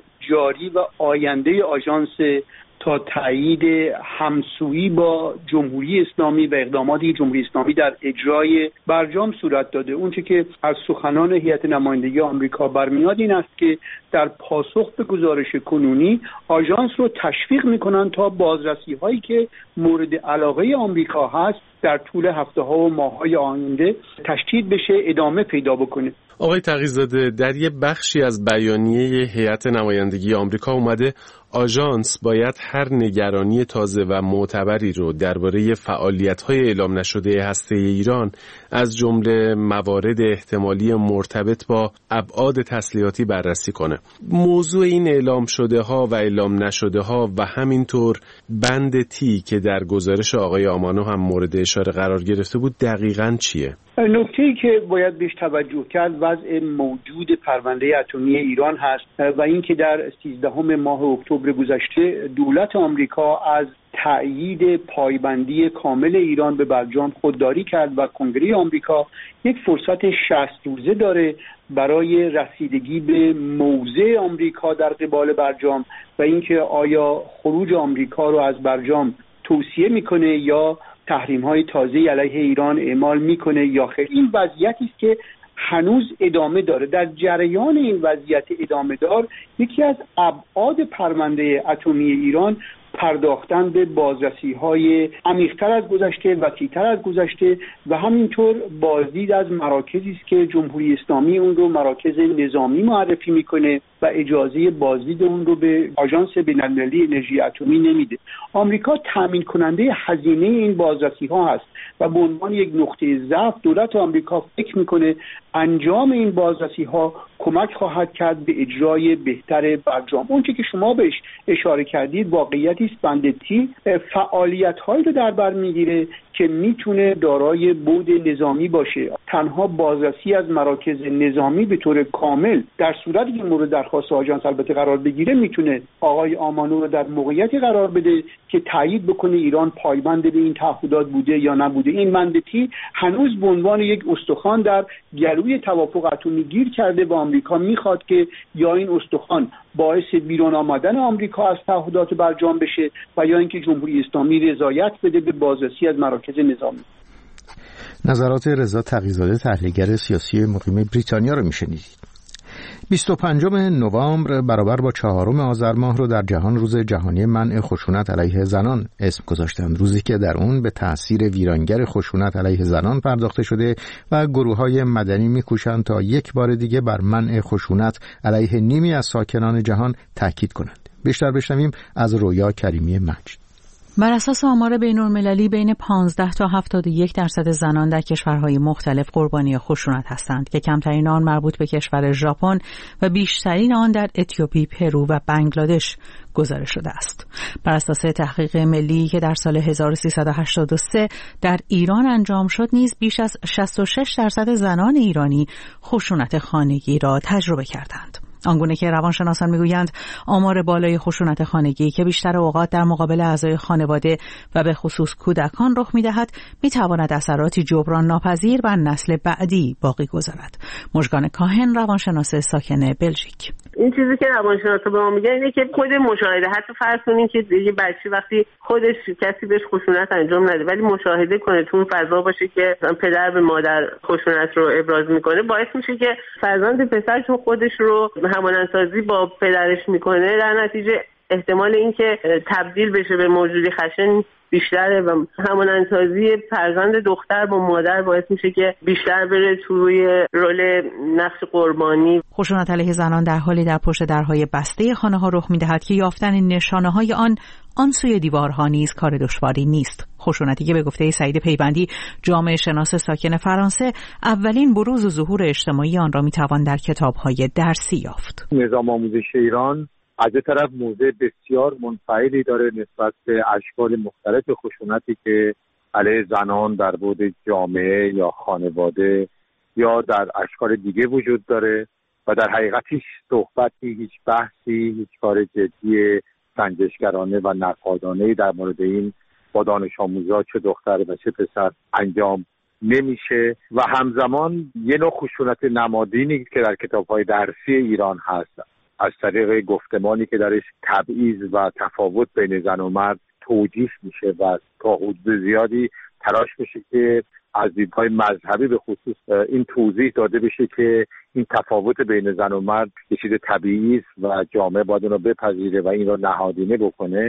جاری و آینده آژانس تا تایید همسویی با جمهوری اسلامی و اقدامات جمهوری اسلامی در اجرای برجام صورت داده. اونچه که از سخنان هیئت نمایندگی آمریکا برمیاد این است که در پاسخ به گزارش کنونی آژانس رو تشویق میکنن تا بازرسی هایی که مورد علاقه آمریکا هست در طول هفته ها و ماه های آینده تشدید بشه، ادامه پیدا بکنه. آقای تقی‌زاده، در یه بخشی از بیانیه هیئت نمایندگی آمریکا اومده آژانس باید هر نگرانی تازه و معتبری رو درباره فعالیت‌های اعلام نشده هسته ایران از جمله موارد احتمالی مرتبط با ابعاد تسلیحاتی بررسی کنه. موضوع این اعلام شده ها و اعلام نشده ها و همینطور بند تی که در گزارش آقای آمانو هم مورد اشاره قرار گرفته بود دقیقاً چیه؟ نکته‌ای که باید بهش توجه کرد وضع موجود پرونده اتمی ایران هست و اینکه در 13 ماه اکتبر گذشته دولت آمریکا از تأیید پایبندی کامل ایران به برجام خودداری کرد و کنگره آمریکا یک فرصت 60 روزه داره برای رسیدگی به موضع آمریکا در قبال برجام و اینکه آیا خروج آمریکا رو از برجام توصیه میکنه یا تحریم‌های تازه علیه ایران اعمال میکنه یا خیر. این وضعیتی است که هنوز ادامه داره. در جریان این وضعیت ادامه دار یکی از ابعاد پرونده اتمی ایران پرداختن به بازرسی‌های عمیق‌تر از گذشته، وسیع‌تر از گذشته و همینطور بازدید از مراکزی است که جمهوری اسلامی اون رو مراکز نظامی معرفی میکنه و اجازه بازدید اون رو به آژانس بین‌المللی انرژی اتمی نمیده. آمریکا تامین کننده هزینه این بازرسی‌ها هست و به عنوان یک نقطه ضعف دولت آمریکا فکر میکنه انجام این بازرسی‌ها کمک خواهد کرد به اجرای بهتر برجام. اونچه که شما بهش اشاره کردید واقعیتی است. بند تی فعالیت‌هایی رو در بر میگیره که میتونه دارای بعد نظامی باشه. تنها بازرسی از مراکز نظامی به طور کامل در صورتی که مورد درخواست آژانس البته قرار بگیره میتونه آقای آمانو رو در موقعیتی قرار بده که تایید بکنه ایران پایبند به این تعهدات بوده یا نبوده. این بند تی هنوز به عنوان یک استخوان در گلوی توافق اتمی گیر کرده و آمریکا میخواد که یا این استخوان باعث بیرون آمدن آمریکا از تعهدات برجام بشه و یا اینکه جمهوری اسلامی رضایت بده به بازرسی از مراکز نظامی. نظرات رضا تقی‌زاده تحلیلگر سیاسی مقیم بریتانیا رو میشنیدید. 25 نوامبر برابر با 4 آذر ماه رو در جهان روز جهانی منع خشونت علیه زنان اسم گذاشتند. روزی که در اون به تأثیر ویرانگر خشونت علیه زنان پرداخته شده و گروه‌های مدنی می‌کوشند تا یک بار دیگه بر منع خشونت علیه نیمی از ساکنان جهان تاکید کنند. بیشتر بشنویم از رویا کریمی مجد. بر اساس آمار بین‌المللی بین 15 تا 71% زنان در کشورهای مختلف قربانی خشونت هستند که کمترین آن مربوط به کشور ژاپن و بیشترین آن در اتیوپی، پرو و بنگلادش گزارش شده است. بر اساس تحقیق ملی که در سال 1383 در ایران انجام شد نیز بیش از 66% زنان ایرانی خشونت خانگی را تجربه کردند. آنگونه که روانشناسان میگویند آمار بالای خشونت خانگی که بیشتر اوقات در مقابل اعضای خانواده و به خصوص کودکان رخ می‌دهد می‌تواند اثراتی جبران ناپذیر بر نسل بعدی باقی گذارد. مژگان کاهن، روانشناس ساکن بلژیک: این چیزی که روانشناسا به ما میگن اینه که خود مشاهده، حتی فرض کنین که یه بچه وقتی خودش کسی بهش خشونت انجام نده ولی مشاهده کنه تو اون فضا باشه که پدر به مادر خشونت رو ابراز میکنه، باعث میشه که فرزند پسر چون خودش رو همانندسازی با پدرش میکنه در نتیجه احتمال اینکه تبدیل بشه به موجودی خشن بیشتره و همانندسازی فرزند دختر با مادر باعث میشه که بیشتر بره تو روی رول نقش قربانی. خشونت علیه زنان در حالی در پشت درهای بسته خانه ها رخ میدهد که یافتن نشانه های آن سوی دیوارها نیز کار دشواری نیست. خشونتی که به گفته سعید پیوندی، جامعه شناس ساکن فرانسه، اولین بروز و ظهور اجتماعی آن را میتوان در کتاب‌های درسی یافت. نظام آموزش ایران از یک طرف موضع بسیار منفعلی داره نسبت به اشکال مختلف خشونتی که علیه زنان در بعد جامعه یا خانواده یا در اشکال دیگه وجود داره و در حقیقت هیچ صحبتی، هیچ بحثی، هیچ کار جدی سنجشگرانه و نقادانه‌ای در مورد این با دانش آموزا چه دختر و چه پسر انجام نمیشه و همزمان یه نوع خشونت نمادینی که در کتاب‌های درسی ایران هست از طریق گفتمانی که درش تبعیض و تفاوت بین زن و مرد توجیه میشه و تا حدود زیادی تلاش میشه که از دیدگاه مذهبی به خصوص این توضیح داده بشه که این تفاوت بین زن و مرد یه چیز طبیعی است و جامعه باید اون رو بپذیره و این رو نهادینه بکنه.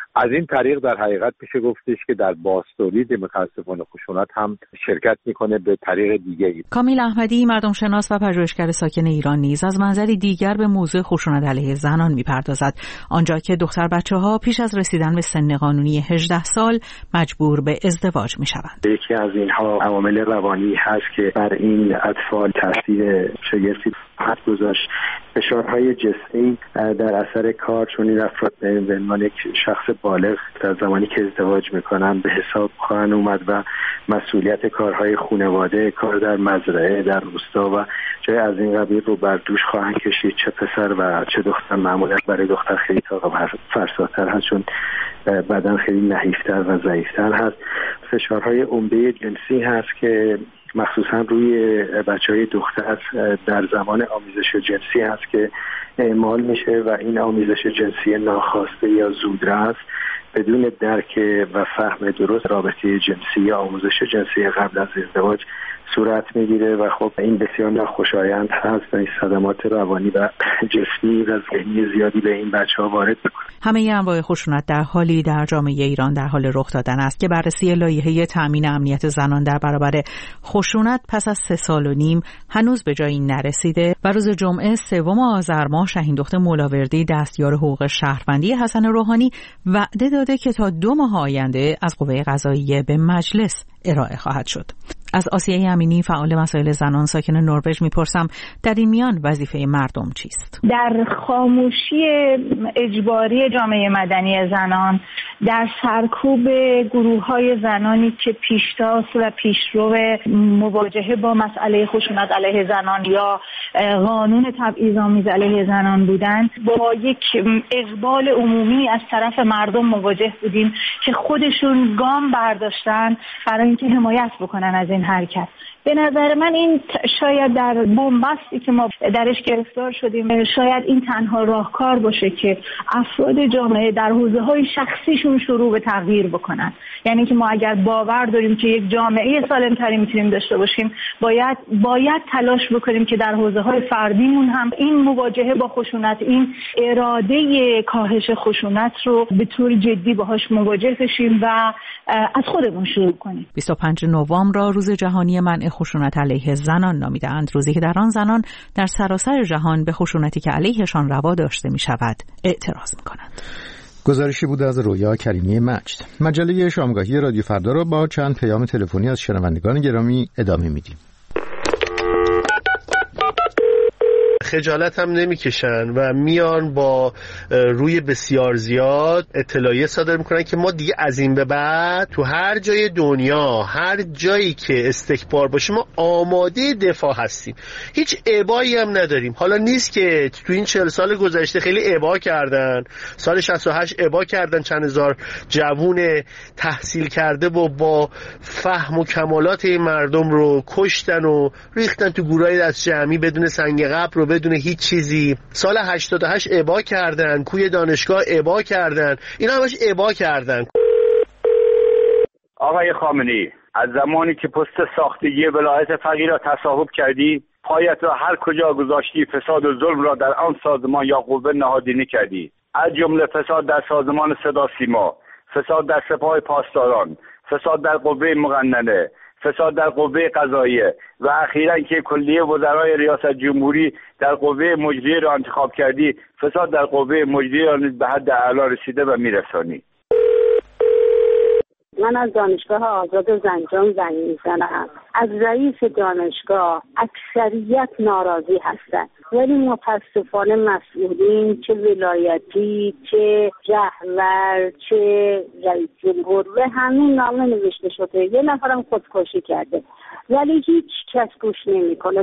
از این طریق در حقیقت میشه گفتش که در بازتولید متاسفانه خشونت هم شرکت میکنه به طریق دیگه‌ای. کامیل احمدی، مردم شناس و پژوهشگر ساکن ایران، نیز از منظری دیگر به موضوع خشونت علیه زنان میپردازد، آنجا که دختر بچه‌ها پیش از رسیدن به سن قانونی 18 سال مجبور به ازدواج میشوند. یکی از اینها عوامل روانی هست که بر این اطفال تاثیر شگرتی گذاشت. فشارهای جسمی در اثر کار، چون این افراد به عنوان یک شخص بالغ در زمانی که ازدواج میکنن به حساب خواهند اومد و مسئولیت کارهای خانواده، کار در مزرعه، در روستا و جای از این قبیل رو بر دوش خواهند کشید، چه پسر و چه دختر. معمولا برای دختر خیلی طاقت فرساتر هست چون بدن خیلی نحیفتر و ضعیفتر هست. فشارهای عمده جنسی هست که مخصوصا روی بچهای دختر در زمان آمیزش جنسی هست که اعمال میشه و این آمیزش جنسی ناخواسته یا زودرس بدون درک و فهم درست رابطه جنسی یا آموزش جنسی قبل از ازدواج صورت میگیره و خب این بسیار ناخوشایند هست و این صدمات روانی و جسمی و ذهنی زیادی به این بچه‌ها وارد میکنه. همه انواع خشونت در حالی در جامعه ایران در حال رخ دادن است که بررسی لایحه تأمین امنیت زنان در برابر خشونت پس از 3.5 سال هنوز به جایی نرسیده و روز جمعه 3 آذر ماه شهیندخت مولاوردی دستیار حقوق شهروندی حسن روحانی وعده داده که تا 2 ماه آینده از قوه قضاییه به مجلس ارائه خواهد شد. از آسیه امینی، فعال مسائل زنان ساکن نروژ میپرسم در این میان وظیفه مردم چیست؟ در خاموشی اجباری جامعه مدنی زنان، در سرکوب گروه‌های زنانی که پیشتاز و پیشرو مواجهه با مسئله خشونت علیه زنان یا قانون تبعیض‌آمیز علیه زنان بودند، با یک اقبال عمومی از طرف مردم مواجه بودیم که خودشون گام برداشتن برای اینکه حمایت بکنن از این حرکت. به نظر من این شاید در بنبستی که ما درش گرفتار شدیم، شاید این تنها راهکار باشه که افراد جامعه در حوزه‌های شخصیشون شروع به تغییر بکنن. یعنی که ما اگر باور داریم که یک جامعه سالم‌تری میتونیم داشته باشیم، باید تلاش بکنیم که در حوزه‌های فردیمون هم این مواجهه با خشونت، این اراده کاهش خشونت رو به طور جدی باهاش مواجه بشیم و از خودمون شروع کنیم. 25 نوامبر را روز جهانی منع خشونت علیه زنان نامیده‌اند، روزی که در آن زنان در سراسر جهان به خشونتی که علیهشان روا داشته می‌شود اعتراض می‌کنند. گزارشی بود از رویا کریمی مجد. مجله شامگاهی رادیو فردا را با چند پیام تلفنی از شنوندگان گرامی ادامه میدیم. خجالت هم نمیکشن و میان با روی بسیار زیاد اطلاعیه صادر میکنن که ما دیگه از این به بعد تو هر جای دنیا، هر جایی که استکبار باشه ما آماده دفاع هستیم، هیچ ابایی هم نداریم. حالا نیست که تو این 40 سال گذشته خیلی ابا کردن، سال 68 ابا کردن، چند هزار جوون تحصیل کرده و با فهم و کمالات این مردم رو کشتن و ریختن تو گورای دست جمعی بدون سنگ قبر رو بدون هیچ چیزی. سال 88 ابا کردن، کوی دانشگاه ابا کردن، اینا همش ابا کردن. آقای خامنه‌ای، از زمانی که پست ساختگی ولایت فقیه را تصاحب کردی، پایت را هر کجا گذاشتی فساد و ظلم را در آن سازمان یا قوه نهادینه کردی، از جمله فساد در سازمان صدا سیما، فساد در سپاه پاسداران، فساد در قوه مقننه، فساد در قوه قضاییه و اخیراً که کلیه وزرای ریاست جمهوری در قوه مجریه را انتخاب کردی، فساد در قوه مجریه را به حد اعلا رسیده و میرسانی. من از دانشگاه آزاد زنجان زنگ میزنم. از رئیس دانشگاه اکثریت ناراضی هستند، ولی متاسفانه مسئولین چه ولایتی، چه رهبر، چه رئیس جمهور به همین نامه نوشته شده. یه نفرم خودکشی کرده ولی هیچ کس گوش نمیکنه.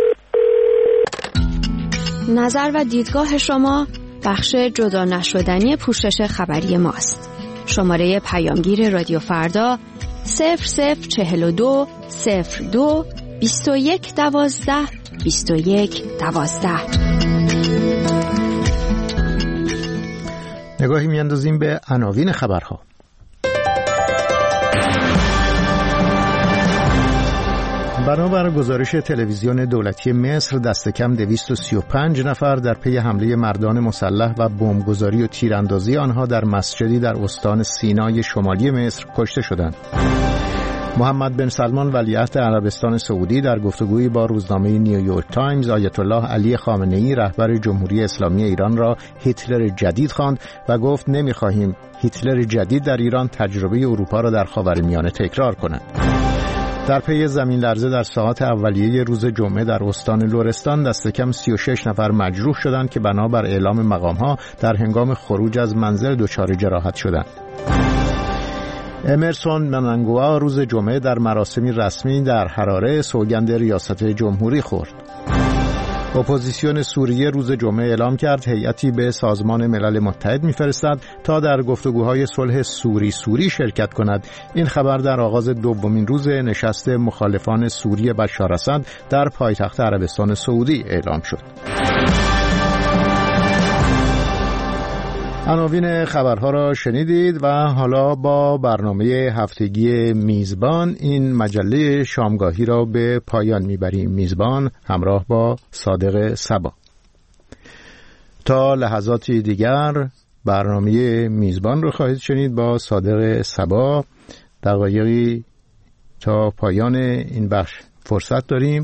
نظر و دیدگاه شما بخش جدا نشدنی پوشش خبری ماست. شماره پیامگیر رادیو فردا 0042 02 21 12 21 12. نگاهی میاندازیم به عناوین خبرها. بنابر گزارش تلویزیون دولتی مصر دست کم 235 نفر در پی حمله مردان مسلح و بمبگذاری و تیراندازی آنها در مسجدی در استان سینای شمالی مصر کشته شدند. محمد بن سلمان ولیعهد عربستان سعودی در گفتگویی با روزنامه نیویورک تایمز آیت الله علی خامنه‌ای رهبر جمهوری اسلامی ایران را هیتلر جدید خواند و گفت نمی‌خواهیم هیتلر جدید در ایران تجربه اروپا را در خاورمیانه تکرار کند. در پی زمین لرزه در ساعات اولیه روز جمعه در استان لرستان دست کم 36 نفر مجروح شدند که بنابر اعلام مقام‌ها در هنگام خروج از منزل دچار جراحت شدند. امرسون منانگوا روز جمعه در مراسمی رسمی در حراره سوگند ریاست جمهوری خورد. اپوزیسیون سوریه روز جمعه اعلام کرد هیئتی به سازمان ملل متحد می‌فرستد تا در گفتگوهای صلح سوری شرکت کند. این خبر در آغاز دومین روز نشست مخالفان سوری بشار اسد در پایتخت عربستان سعودی اعلام شد. عناوین خبرها را شنیدید و حالا با برنامه هفتگی میزبان این مجله شامگاهی را به پایان میبریم. میزبان همراه با صادق صبا. تا لحظاتی دیگر برنامه میزبان را خواهید شنید با صادق صبا. دقایقی تا پایان این بخش فرصت داریم.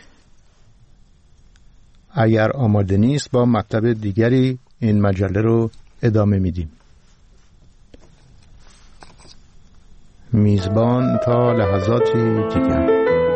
اگر آماده نیست با مطلب دیگری این مجله رو ادامه میدیم. میزبان تا لحظاتی دیگر.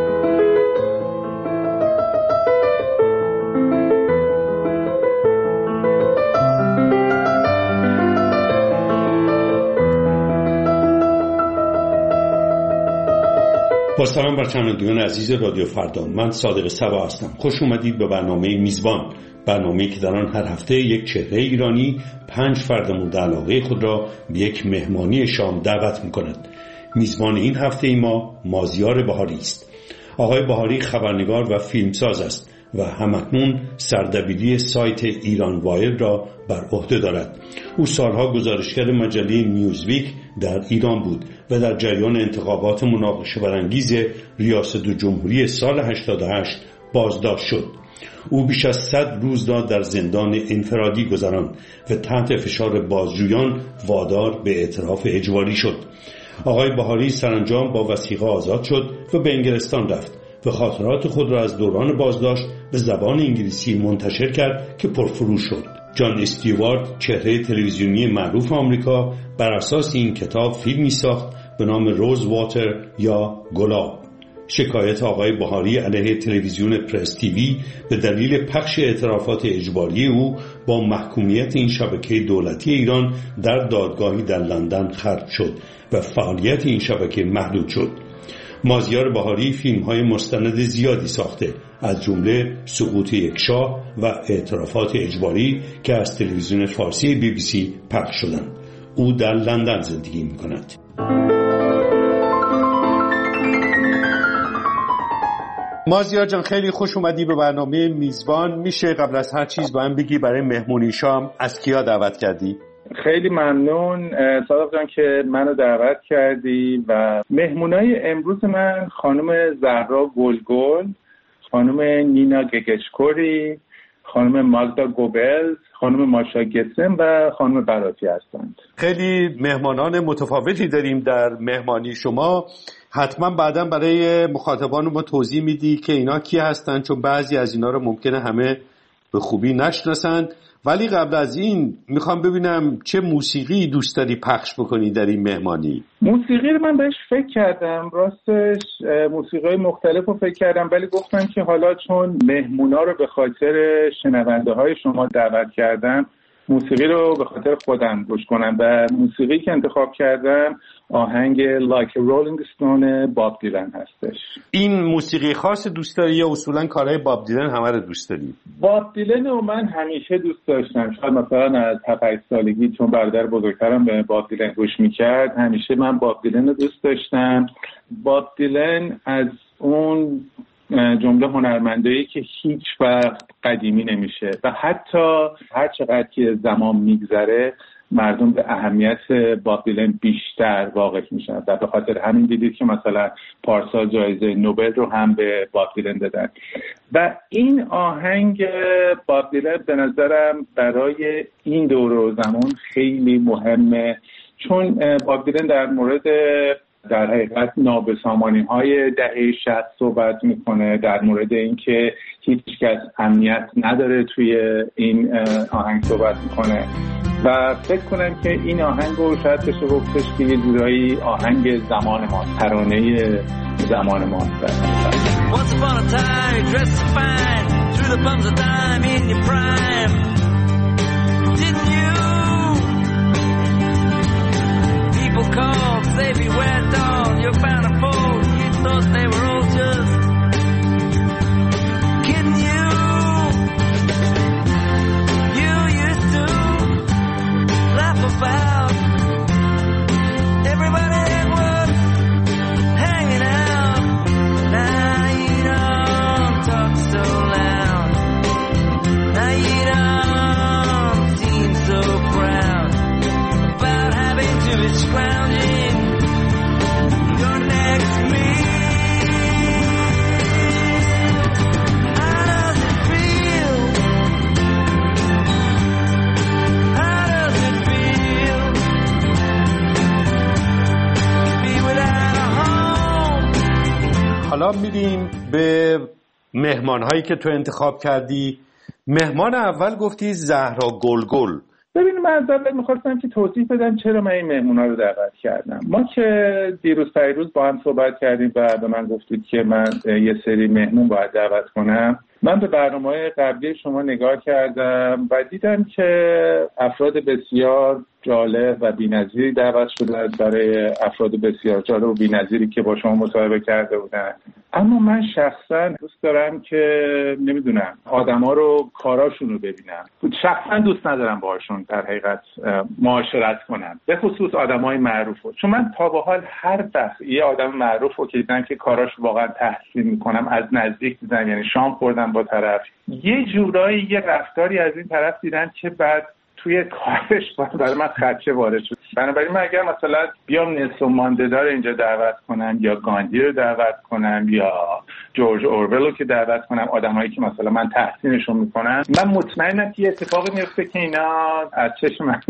با سلام بر شنوندگان عزیز رادیو فردا، من صادق صبا هستم. خوش اومدید به برنامه میزبان، برنامه‌ای که در آن هر هفته یک چهره ایرانی 5 فرد مورد علاقه خود را به یک مهمانی شام دعوت می‌کند. میزبان این هفته ما مازیار بهاری است. آقای بهاری خبرنگار و فیلمساز است و همکنون سردبیری سایت ایران وایر را بر عهده دارد. او سالها گزارشگر مجله نیوزویک در ایران بود و در جریان انتخابات مناقشه برانگیز ریاست جمهوری سال 88 بازداشت شد. او بیش از 100 روز را در زندان انفرادی گذراند و تحت فشار بازجویان وادار به اعتراف اجباری شد. آقای بهاری سرانجام با وثیقه آزاد شد و به انگلستان رفت و خاطرات خود را از دوران بازداشت به زبان انگلیسی منتشر کرد که پرفروش شد. جان استیوارت، چهره تلویزیونی معروف آمریکا، بر اساس این کتاب فیلمی ساخت به نام روز واتر یا گلاب. شکایت آقای بهاری علیه تلویزیون پرس تیوی به دلیل پخش اعترافات اجباری او با محکومیت این شبکه دولتی ایران در دادگاهی در لندن خرد شد و فعالیت این شبکه محدود شد. مازیار بهاری فیلم‌های مستند زیادی ساخته، از جمله سقوط یک شاه و اعترافات اجباری که از تلویزیون فارسی BBC پخش شدند. او در لندن زندگی می‌کند. مازیار جان، خیلی خوش اومدی به برنامه میزبان. میشه قبل از هر چیز با هم بگی برای مهمونی شام از کیا دعوت کردی؟ خیلی ممنون صادق جان که منو دعوت کردی و مهمونای امروز من خانم زهرا گلگل، خانم نینا گگشکوری، خانم ماگدا گوبلز، خانم ماشا گسم و خانم براتی هستند. خیلی مهمانان متفاوتی داریم در مهمانی شما. حتما بعداً برای مخاطبان ما توضیح میدی که اینا کی هستن، چون بعضی از اینا رو ممکنه همه به خوبی نشناسند. ولی قبل از این میخوام ببینم چه موسیقی دوست داری پخش بکنی در این مهمانی؟ موسیقی رو من بهش فکر کردم، راستش موسیقی مختلف رو فکر کردم، ولی گفتم که حالا چون مهمونا رو به خاطر شنونده های شما دعوت کردم، موسیقی رو به خاطر خودم گوش کنم و موسیقی که انتخاب کردم آهنگ Like a Rolling Stone باب دیلن هستش. این موسیقی خاص دوست داری یا اصولا کارهای باب دیلن همه رو دوست داری؟ باب دیلن رو من همیشه دوست داشتم، شاید مثلا از 7-8 سالگی چون برادر بزرگترم به باب دیلن گوش میکرد، همیشه من باب دیلن رو دوست داشتم. باب دیلن از اون جمله هنرمندایی که هیچ وقت قدیمی نمیشه و حتی هر چقدر که زمان میگذره مردم به اهمیت باب دیلن بیشتر واقف میشن و به خاطر همین دیدید که مثلا پارسال جایزه نوبل رو هم به باب دیلن دادن. و این آهنگ باب دیلن به نظرم برای این دوره زمان خیلی مهمه، چون باب دیلن در مورد در حقیقت نابسامانی‌های دهه 60 صحبت میکنه، در مورد اینکه هیچ کس امنیت نداره توی این آهنگ صحبت میکنه و فکر کنم که این آهنگ رو شاید بشه گفتش که یه جورایی آهنگ زمان ما، ترانه زمان ما. Once upon a time you dressed so fine, through the bumps of time in your prime, didn't you? People called, say beware dog, you're bound to fall, you thought they were all just kidding you. You used to laugh about everybody that was hanging out. Now you don't talk so loud. Now you don't seem so proud about having to be scrounging your next meal. How does it feel? How does it feel to be without a home? حالا میریم به مهمان‌هایی که تو انتخاب کردی. مهمان اول گفتی زهرا گلگل. ببینید من از اول می‌خواستم که توضیح بدم چرا من این مهمونا رو دعوت کردم. ما که دیروز پیروز با هم صحبت کردیم و به من گفتید که من یه سری مهمون باید دعوت کنم، من به برنامه‌های قبلی شما نگاه کردم و دیدم که افراد بسیار جالب و بی‌نظیری دعوت شدن برای افراد بسیار جالب و بی‌نظیری که با شما مصاحبه کرده بودن. اما من شخصا دوست دارم که نمیدونم آدما رو کاراشون رو ببینم. شخصا دوست ندارم باهاشون در حقیقت معاشرت کنم، به خصوص آدمای معروفو، چون من تا به حال هر دفعه یه آدم معروفو که دیدم که کاراش واقعا تحسین میکنم از نزدیک دیدم، یعنی شام خوردم با طرف، یه جورایی یه رفتاری از این طرف دیدم که بعد توی کارش برای من خدشه وارد شد. بنابراین من اگر مثلا بیام نلسون ماندلا رو اینجا دعوت کنم یا گاندی رو دعوت کنم یا جورج اورول رو که دعوت کنم، آدمایی که مثلا من تحسینشون میکنم، من مطمئنم که اتفاقی میفته که اینا از چشم من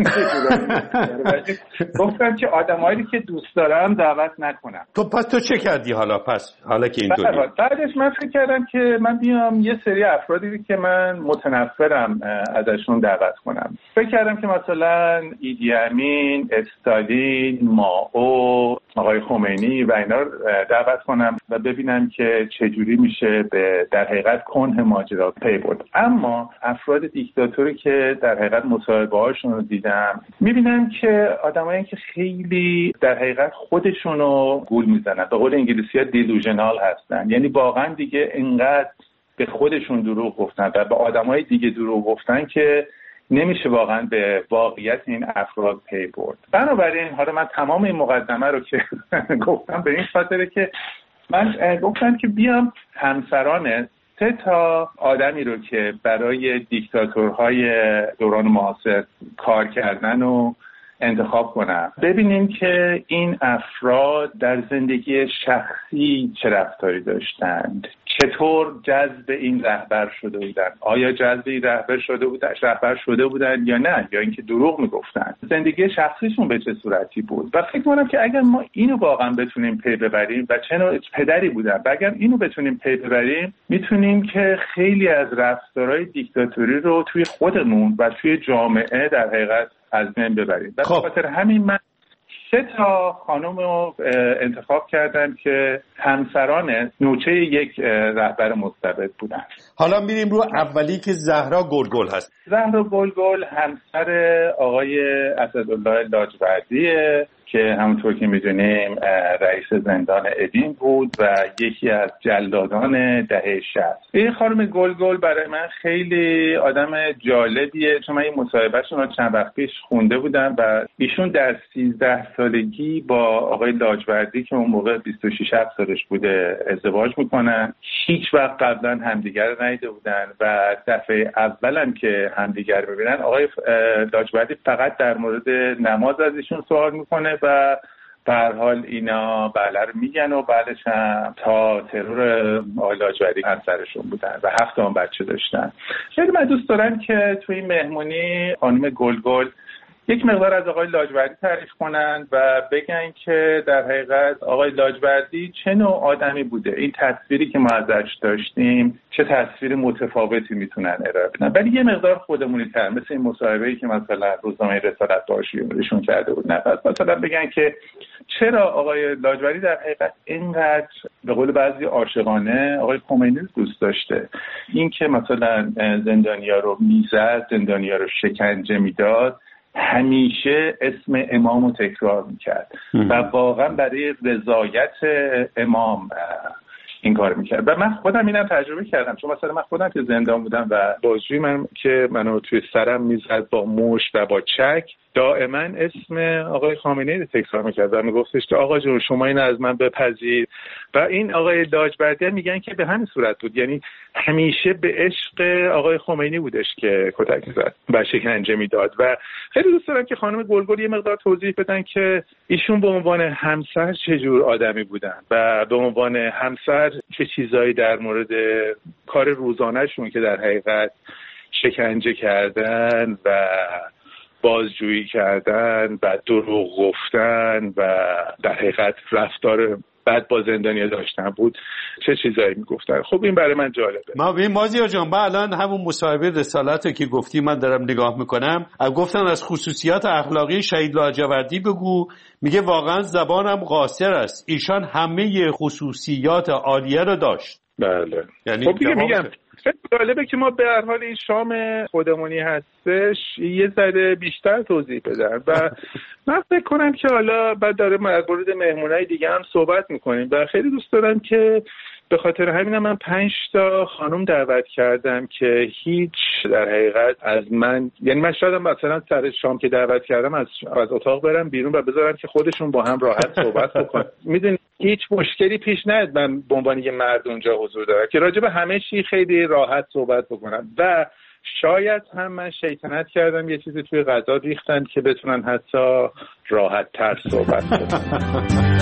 گفتم که آدمایی که دوست دارم دعوت نکنم. تو چه کردی حالا که اینطوری؟ بعدش من فکر کردم که من بیام یه سری افرادی که من متنفرم ازشون دعوت کنم. فکر کردم که مثلا ایدی امین، استالین، مائو، آقای خمینی و اینا رو دعوت کنم و ببینم که چجوری میشه به در حقیقت کنه ماجرا پی برد. اما افراد دیکتاتوری که در حقیقت مصاحبه هاشون رو دیدم، میبینم که آدمایی که خیلی در حقیقت خودشون رو گول میزنن، به قول انگلیسی‌ها دیلوژنال هستن، یعنی واقعا دیگه اینقدر به خودشون دروغ گفتن و به آدمای دیگه دروغ گفتن که نمیشه واقعا به واقعیت این افراد پی برد. بنابراین حالا من تمام این مقدمه رو که گفتم به این خاطره که من گفتم که بیام همسران 3 آدمی رو که برای دیکتاتورهای دوران معاصر کار کردن و انتخاب کنم، ببینیم که این افراد در زندگی شخصی چه رفتاری داشتند، چطور جذب این رهبر شده بودن، آیا جذب این رهبر شده بودن یا نه، یا اینکه دروغ میگفتن، زندگی شخصیشون به چه صورتی بود. و فکر کنم که اگر ما اینو واقعا بتونیم پی ببریم و چه نوع پدری بودن و اگر اینو بتونیم پی ببریم، میتونیم که خیلی از رفتارهای دیکتاتوری رو توی خودمون و توی جامعه در حقیقت از بین ببریم. به خاطر همین من 3 خانم رو انتخاب کردم که همسران نوچه یک رهبر مستبد بودن. حالا میریم رو اولی که زهرا گلگل هست. زهرا گلگل همسر آقای اسدالله لاجوردیه که همونطور که میدونیم رئیس زندان ادین بود و یکی از جلادان دهه 60. این خانم گلگل برای من خیلی آدم جالبیه، چون من این مصاحبهشون رو چند وقت پیش خونده بودم و ایشون در 13 سالگی با آقای لاجوردی که اون موقع 26 سالش بوده ازدواج میکنن. هیچ وقت قبلا همدیگر رو ندیده بودن و دفعه اولم که همدیگر میبینن آقای لاجوردی فقط در مورد نماز از ایشون سوال میکنه و به هر حال اینا بله رو میگن و بعدش هم تا ترور آقای لاجوردی از سرشون بودن و 7 بچه داشتن. خیلی من دوست دارم که توی این مهمونی خانم گلگل یک مقدار از آقای لاجوردی تعریف کنن و بگن که در حقیقت آقای لاجوردی چه نوع آدمی بوده. این تصویری که ما ازش داشتیم چه تصویر متفاوتی میتونن ارائه بدن، ولی یه مقدار خودمونی تر، مثل این مصاحبه‌ای که مثلا روزنامه رسالت باشیشون کرده بود. مثلا بگن که چرا آقای لاجوردی در حقیقت اینقدر به قول بعضی عاشقانه آقای خمینی رو دوست داشته. این که مثلا زندانیا رو میزد، زندانیا رو شکنجه میداد، همیشه اسم امام رو تکرار میکرد و واقعا برای رضایت امام این کار میکرد. و من خودم اینم تجربه کردم، چون مثلا من خودم که زندان بودم و بازجوی من که منو توی سرم میزد با مشت و با چک، دائما اسم آقای خامنه‌ای رو تکرار میکرد و میگفتش که آقا جون شما این از من بپذیر. و این آقای لاجوردی میگن که به همین صورت بود، یعنی همیشه به عشق آقای خمینی بودش که کتک زد و شکنجه میداد. و خیلی دوست دارم که خانم گلگل یه مقدار توضیح بدن که ایشون به عنوان همسر چه جور آدمی بودن و به عنوان همسر چه چیزایی در مورد کار روزانه‌شون که در حقیقت شکنجه کردن و بازجویی کردن و دروغ گفتن و در حقیقت رفتار بعد با زندانیا داشتن بود، چه چیزایی میگفتن. خب این برای من جالبه. ما ببین مازیار جان، من الان همون مصاحبه رسالت که گفتی من دارم نگاه میکنم، گفتن از خصوصیات اخلاقی شهید لاجوردی بگو. میگه واقعا زبانم قاصر است، ایشان همه خصوصیات عالیه رو داشت. بله. یعنی خب دیگه میگم خیلی جالبه که ما به هر حال این شام خودمونی هستش یه ذره بیشتر توضیح بدن و من فکر کنم که حالا بعد داره مورد مهمونای دیگه هم صحبت میکنیم و خیلی دوست دارم که به خاطر همین من 5 تا خانم دعوت کردم که هیچ در حقیقت از من، یعنی من شاید مثلا سر شام که دعوت کردم از اتاق برم بیرون و بذارم که خودشون با هم راحت صحبت بکنن. میدونی هیچ مشکلی پیش نیاد من به عنوان یه مرد اونجا حضور دارم که راجع به همه چی خیلی راحت صحبت بکنم. و شاید هم من شیطنت کردم یه چیزی توی غذا ریختن که بتونن حتی راحت تر صحبت کنن.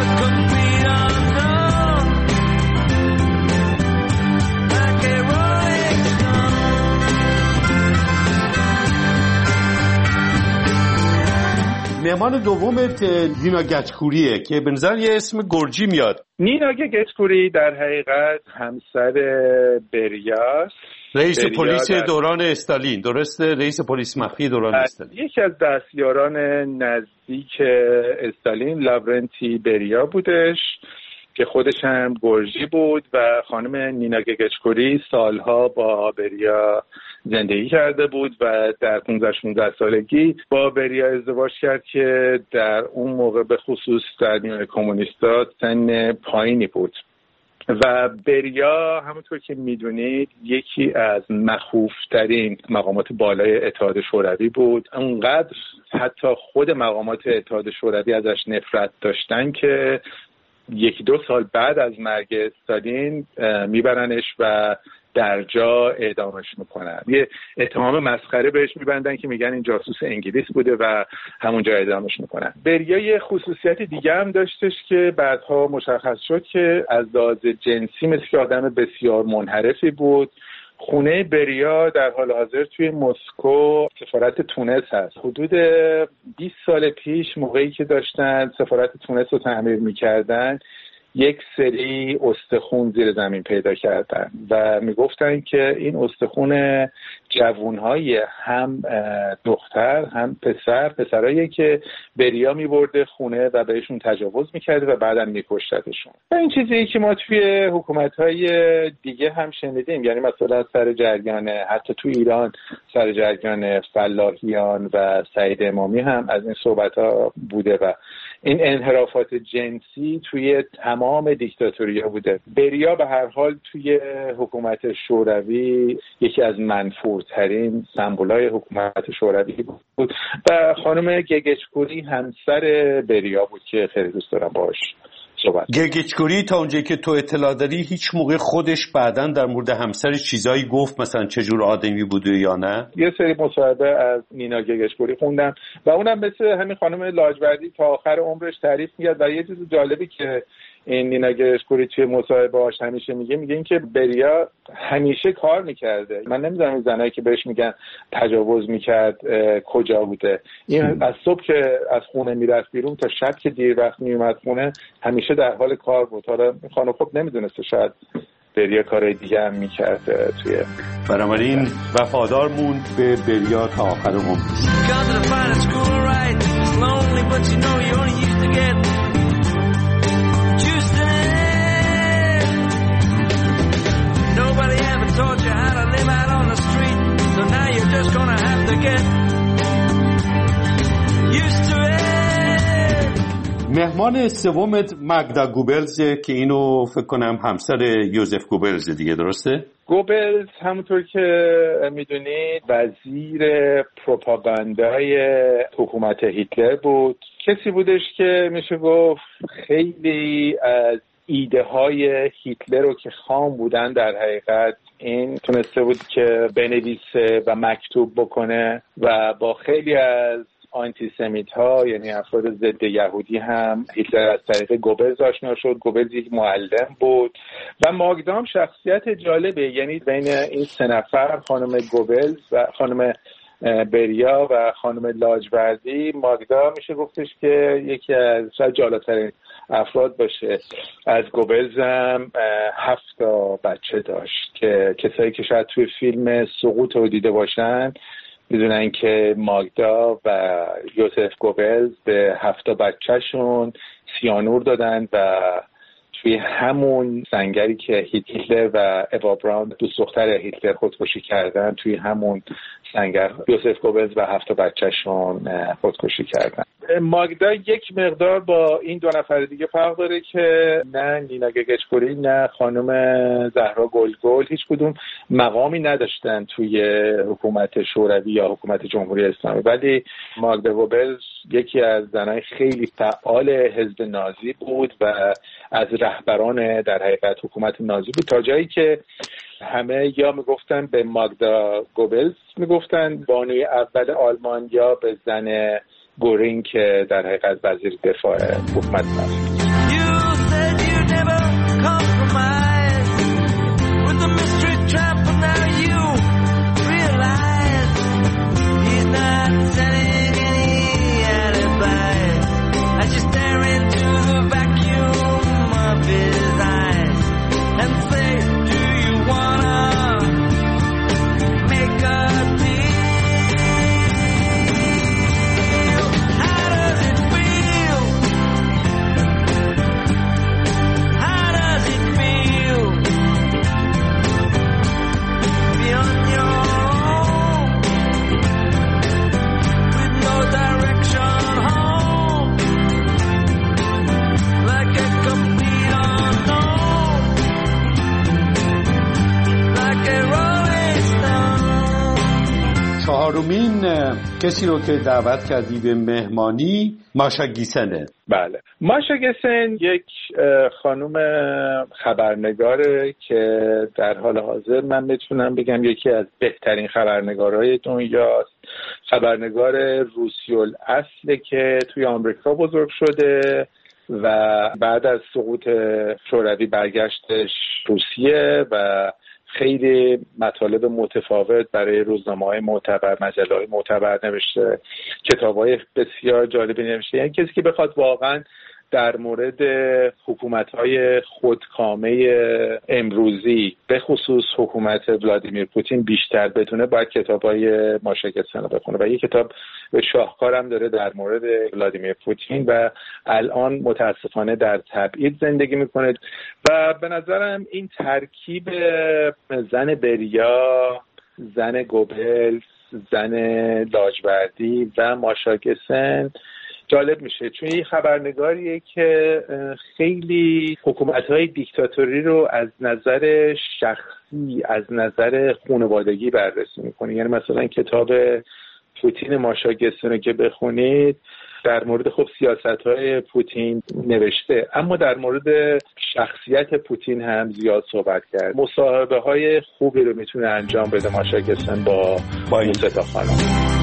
مهمان دومت نینا گچکوریه که به نظر یه اسم گرجی میاد. نینا گچکوری در حقیقت همسر بریاست، رئیس پلیس دوران استالین. درسته؟ رئیس پلیس مخفی دوران استالین. یکی از دستیاران نزدیک استالین لاورنتی بریا بودش که خودش هم گرجی بود و خانم نینا گچکوری سالها با بریا زندگی کرده بود و در 15-16 سالگی با بریا ازدواج کرد که در اون موقع به خصوص در میان کمونیستا سن پایینی بود. و بریا همونطور که میدونید یکی از مخوفترین مقامات بالای اتحاد شوروی بود. اونقدر حتی خود مقامات اتحاد شوروی ازش نفرت داشتن که 1-2 سال بعد از مرگ استالین میبرنش و در جا اعدامش میکنن. یه اتهام مسخره بهش میبندن که میگن این جاسوس انگلیس بوده و همونجا اعدامش میکنن. بریا یه خصوصیت دیگه هم داشتش که بعدها مشخص شد که از لحاظ جنسی مثل که آدم بسیار منحرفی بود. خونه بریا در حال حاضر توی مسکو سفارت تونس هست. حدود 20 سال پیش موقعی که داشتن سفارت تونس رو تعمیر میکردن یک سری استخون زیر زمین پیدا کردن و میگفتن که این استخون جوانهای هم دختر هم پسرایی که بریا میبرده خونه و بهشون تجاوز میکرده و بعداً میکشتشون. و این چیزی که ما توی حکومت‌های دیگه هم شنیدیم، یعنی مثلا سر جریان حتی تو ایران سر جریان فلاحیان و سعید امامی هم از این صحبت‌ها بوده و این انحرافات جنسی توی تمام دیکتاتوریا بوده. بریا به هر حال توی حکومت شوروی یکی از منفورترین سمبولای حکومت شوروی بود و خانم گگچکوری همسر بریا بود که خیلی دوست دارم باهاش صحبت. گگچکوری تا اونجایی که تو اطلاع داری هیچ موقع خودش بعداً در مورد همسرش چیزایی گفت، مثلا چه جور آدمی بوده یا نه؟ یه سری مصاحبه از نینا گگچکوری خوندم و اونم مثل همین خانم لاجوردی تا آخر عمرش تعریف می‌کرد و یه چیز جالبی که این نینا گگچکوری توی مصاحبه‌هاش همیشه میگه اینکه بریا همیشه کار میکرده. من نمیدونم این زنایی که بهش میگن تجاوز میکرد کجا بوده. این از صبح که از خونه میرفت بیرون تا شب که دیر وقت میومد خونه همیشه در حال کار بود. حالا خانم خب نمیدونسته شاید بریا کارهای دیگه هم میکرد توی. بنابراین وفادار موند به بریا تا آخر عمرش. Taught you how to live out on the street, so now you're just gonna have to get used to it. مهمان سومت ماگدا گوبلز که اینو فکر کنم همسر یوزف گوبلز دیگه، درسته؟ گوبلز همونطور که میدونید وزیر پروپاگاندای حکومت هیتلر بود. کسی بودش که میشه گفت خیلی از ایده های هیتلر رو که خام بودن در حقیقت این تونسته بود که بنویسه و مکتوب بکنه و با خیلی از آنتیسمیت ها یعنی افراد ضد یهودی هم هیتلر از طریق گوبلز آشنا شد. گوبلز یک معلم بود و ماگدا هم شخصیت جالبه، یعنی بین این سه نفر خانم گوبلز و خانم بریا و خانم لاجوردی ماگدا میشه گفتش که یکی از شاید جالبترین افراد باشه. از گوبلز هم 7 بچه داشت که کسایی که شاید توی فیلم سقوط رو دیده باشن میدونن که ماگدا و یوزف گوبلز به 7 بچهشون سیانور دادن و توی همون سنگری که هیتلر و اوا براون دوست دختر هیتلر خودکشی کردن توی همون سنگر یوزف گوبلز و 7 بچه‌شون خودکشی کردن. ماگدا یک مقدار با این 2 نفر دیگه فرق داره که نه نینا گگچکوری نه خانم زهرا گلگل هیچ کدوم مقامی نداشتن توی حکومت شوروی یا حکومت جمهوری اسلامی، ولی ماگدا گوبلز یکی از زنای خیلی فعال حزب نازی بود و از رهبران در حقیقت حکومت نازی بود، تا جایی که همه یا میگفتن به ماگدا گوبلز میگفتن بانوی اول آلمان یا به زن گورینگ که در حقیقت وزیر دفاع حکومت نازی. چهارمین کسی رو که دعوت کردی به مهمانی ماشا گیسنه. بله، ماشا گیسن یک خانم خبرنگاره که در حال حاضر من میتونم بگم یکی از بهترین خبرنگارهای دنیاست. خبرنگار روسیول اصله که توی آمریکا بزرگ شده و بعد از سقوط شوروی برگشتش روسیه و خیلی مطالب متفاوت برای روزنامه‌های معتبر، مجله‌های معتبر نوشته، کتاب‌های بسیار جالبی نوشته. یعنی کسی که بخواد واقعاً در مورد حکومت‌های خودکامه امروزی به خصوص حکومت ولادیمیر پوتین بیشتر بدونه باید کتاب‌های ماشا گیسن رو بخونه و یک کتاب شاهکارم داره در مورد ولادیمیر پوتین و الان متاسفانه در تبعید زندگی میکنه و به نظرم این ترکیب زن بریا، زن گوبلز، زن لاجوردی و ماشا گیسن جالب میشه، چون این خبرنگاریه که خیلی حکومت‌های دیکتاتوری رو از نظر شخصی، از نظر خانوادگی بررسی میکنه. یعنی مثلا کتاب پوتین ماشاگسن رو که بخونید در مورد خب سیاست‌های پوتین نوشته، اما در مورد شخصیت پوتین هم زیاد صحبت کرد. مصاحبه‌های خوبی رو میتونه انجام بده ماشاگسن با این سه تا خانم.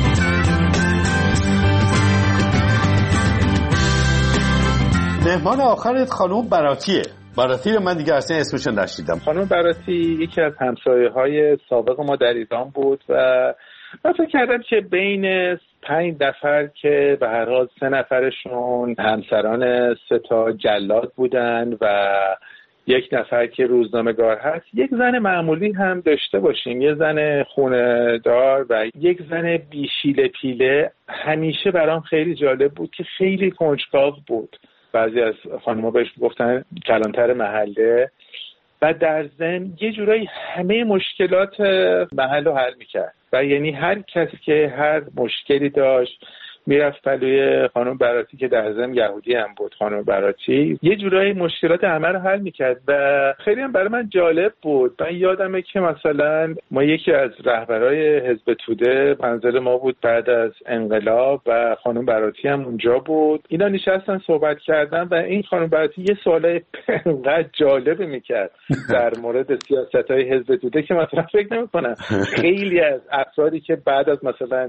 مهمان آخرت خانم براتیه. براتی رو من دیگه اصلا اسمش نشیدم. خانم براتی یکی از همسایه‌های سابق ما در ایران بود و من فکر کردم که بین 5 نفر که به هر حال 3 نفرشون همسران 3 تا جلاد بودن و 1 نفر که روزنامه‌نگار هست، 1 زن معمولی هم داشته باشیم، 1 زن خونه دار و 1 زن بیشیله پیله. همیشه برام خیلی جالب بود که خیلی کنجکاو بود. بعضی از خانم‌ها بهش گفتن کلانتر محله و در ضمن یه جورایی همه مشکلات محل رو حل میکرد و یعنی هر کسی که هر مشکلی داشت میرفت پلوی خانم براتی که در ضمن یهودی هم بود. خانم براتی یه جورایی مشکلات همه رو حل میکرد و خیلی هم برای من جالب بود. من یادمه که مثلا ما یکی از رهبرای حزب توده منزل ما بود بعد از انقلاب و خانم براتی هم اونجا بود. اینا نشستن صحبت کردن و این خانم براتی یه سوالای انقدر جالب میکرد در مورد سیاست‌های حزب توده که مثلا فکر نمی‌کنم خیلی از افرادی که بعد از مثلا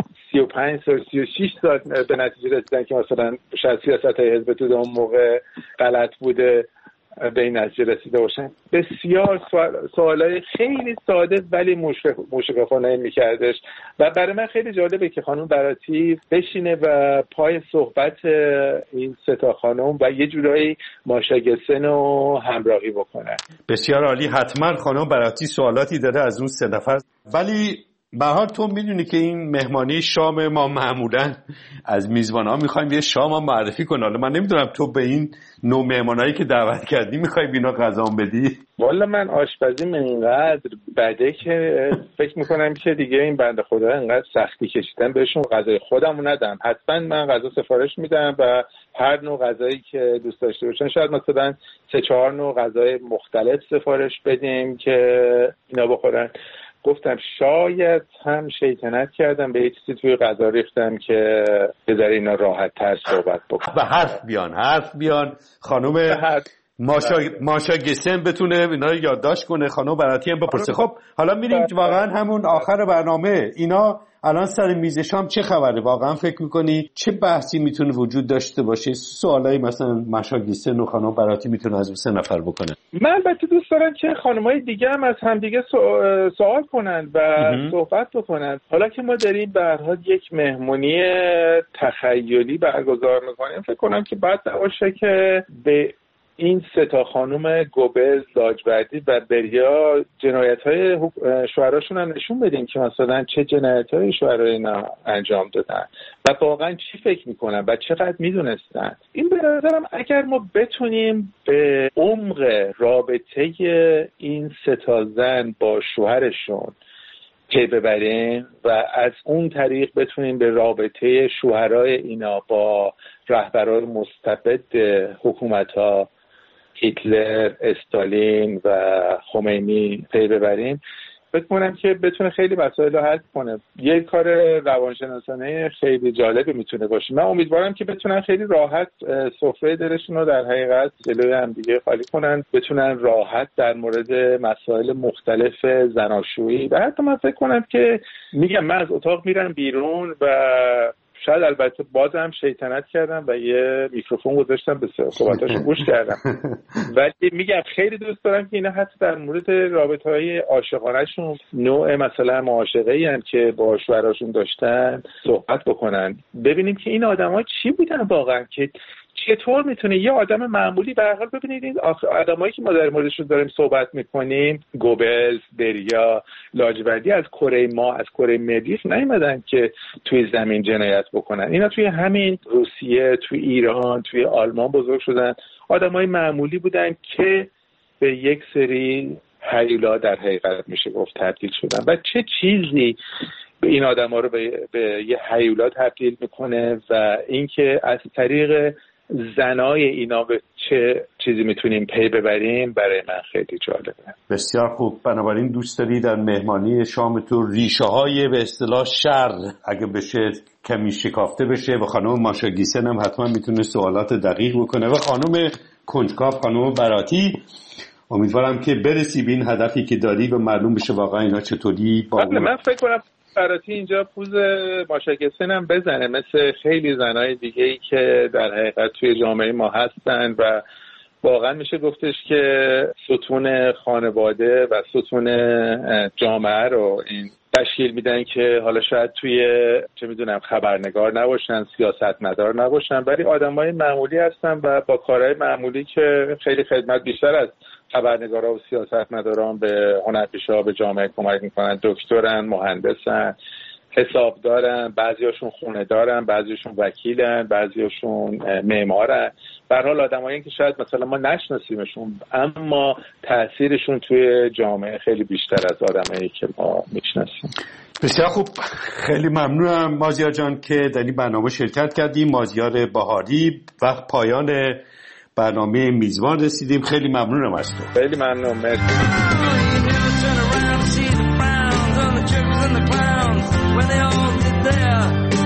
35 سال 36 سال به نتیجه رسیدن که مثلا شاید سیاست‌های حزب توده اون موقع غلط بوده به این نتیجه رسیده باشن. بسیار سوالای خیلی ساده ولی موشکافانه میکردش و برای من خیلی جالبه که خانم براتی بشینه و پای صحبت این 3 تا خانم و یه جورایی ماشاگسن رو همراهی بکنه. بسیار عالی. حتما خانم براتی سوالاتی داره از اون 3 نفر. ولی بهار تو میدونی که این مهمانی شام ما معمولا از میزبان‌ها میخوایم یه شام هم معرفی کنه. حالا من نمیدونم تو به این نوع مهمانایی که دعوت کردی میخوای بینا غذا بدی؟ والا من آشپزیم اینقدر بده که فکر میکنم که دیگه این بنده خدا اینقدر سختی کشیدن بهشون غذای خودمو ندم. حتما من غذا سفارش میدم و هر نوع غذایی که دوست داشته باشن شاید مثلا 3-4 نوع غذای مختلف سفارش بدیم که اینا بخورن. گفتم شاید هم شیطنت کردم به یه چیزی توی غذا ریختم که بذاره اینا راحت تر صحبت بکنم. به حرف بیان خانم ماشاگسن بتونه اینا رو یادداشت کنه، خانم براتی هم بپرسه. خب حالا میریم واقعا همون آخر برنامه. اینا الان سر میز شام چه خبره؟ واقعا فکر میکنی چه بحثی میتونه وجود داشته باشه؟ سوالایی مثلا ماشاگسن و خانم براتی میتونه از اون 3 نفر بکنه. من البته دوست دارم که خانم‌های دیگه هم از همدیگه سوال کنن و صحبت بکنن. حالا که ما داریم به هر حال یک مهمونی تخیلی برگزار میکنیم، فکر کنم که بعد نباشه که به این 3 تا خانم گوبز، لاجوردی و بریا جنایت‌های شوهراشون هم نشون بدیم که مثلا چه جنایت‌های شوهرای اینا انجام دادن و واقعا چی فکر میکنن و چقدر میدونستن. این به نظرم اگر ما بتونیم به عمق رابطه این 3 تا زن با شوهرشون پی ببریم و از اون طریق بتونیم به رابطه شوهرای اینا با رهبران مستبد حکومت‌ها هیتلر، استالین و خمینی پی ببریم، فکر کنم که بتونه خیلی مسائل رو حل کنه. یه کار روانشناسانه خیلی جالبی میتونه باشه. من امیدوارم که بتونن خیلی راحت سفره دلشون رو در حقیقت جلوی هم دیگه خالی کنن، بتونن راحت در مورد مسائل مختلف زناشویی و حتی من فکر کنم که میگم من از اتاق میرم بیرون و شاید البته بازم شیطنت کردم و یه میکروفون گذاشتم به صحبتاشون گوش کردم ولی میگم خیلی دوست دارم که اینا حتی در مورد رابطه‌های عاشقانه‌شون نوع مثلا معاشقه‌ای هم که با شوهراشون داشتن صحبت بکنن، ببینیم که این آدم‌ها چی بودن واقعا، که چطور میتونه یه آدم معمولی به هر حال ببینید این آدمایی که ما در موردشون داریم صحبت میکنیم، گوبلز، بریا، لاجوردی از کره ما، از کره مریخ نیومدن که توی زمین جنایت بکنن. اینا توی همین روسیه، توی ایران، توی آلمان بزرگ شدن. آدمای معمولی بودن که به یک سری هیولا در حقیقت میشه گفت تبدیل شدن و چه چیزی این آدما رو به یه هیولا تبدیل میکنه و اینکه از طریق زنای اینا به چه چیزی میتونیم پی ببریم برای من خیلی جالبه. بسیار خوب. بنابراین دوست داری در مهمانی شام تو ریشه های به اصطلاح شر اگه بشه کمی شکافته بشه و خانم ماشا گیسن هم حتما میتونه سوالات دقیق بکنه و خانم کنجکاو، خانم براتی، امیدوارم که برسی به این هدفی که داری و معلوم بشه واقعا اینا چطوری من فکر کنم براتی اینجا پوز ماشا گیسن هم بزنه مثل خیلی زنای دیگه‌ای که در حقیقت توی جامعه ما هستن و واقعا میشه گفتش که ستون خانواده و ستون جامعه رو این تشکیل میدن که حالا شاید توی چه میدونم خبرنگار نباشن، سیاستمدار نباشن، ولی آدمای معمولی هستن و با کارهای معمولی که خیلی خدمت بیشتر از خبرنگارا و سیاستمداران به هنرپیشه‌ها به جامعه کمک میکنن. دکترن، مهندسن، حسابدارن، بعضیاشون خونه دارن، بعضیاشون وکیلن، بعضیاشون معمارن. به هر حال آدمایی که شاید مثلا ما نشناسیمشون اما تاثیرشون توی جامعه خیلی بیشتر از آدمایی که ما میشناسیم. بسیار خوب، خیلی ممنونم مازیار جان که در این برنامه شرکت کردیم. مازیار بهاری، وقت پایان برنامه میزبان رسیدیم. خیلی ممنونم از تو. خیلی ممنون. مرسی. When they all get there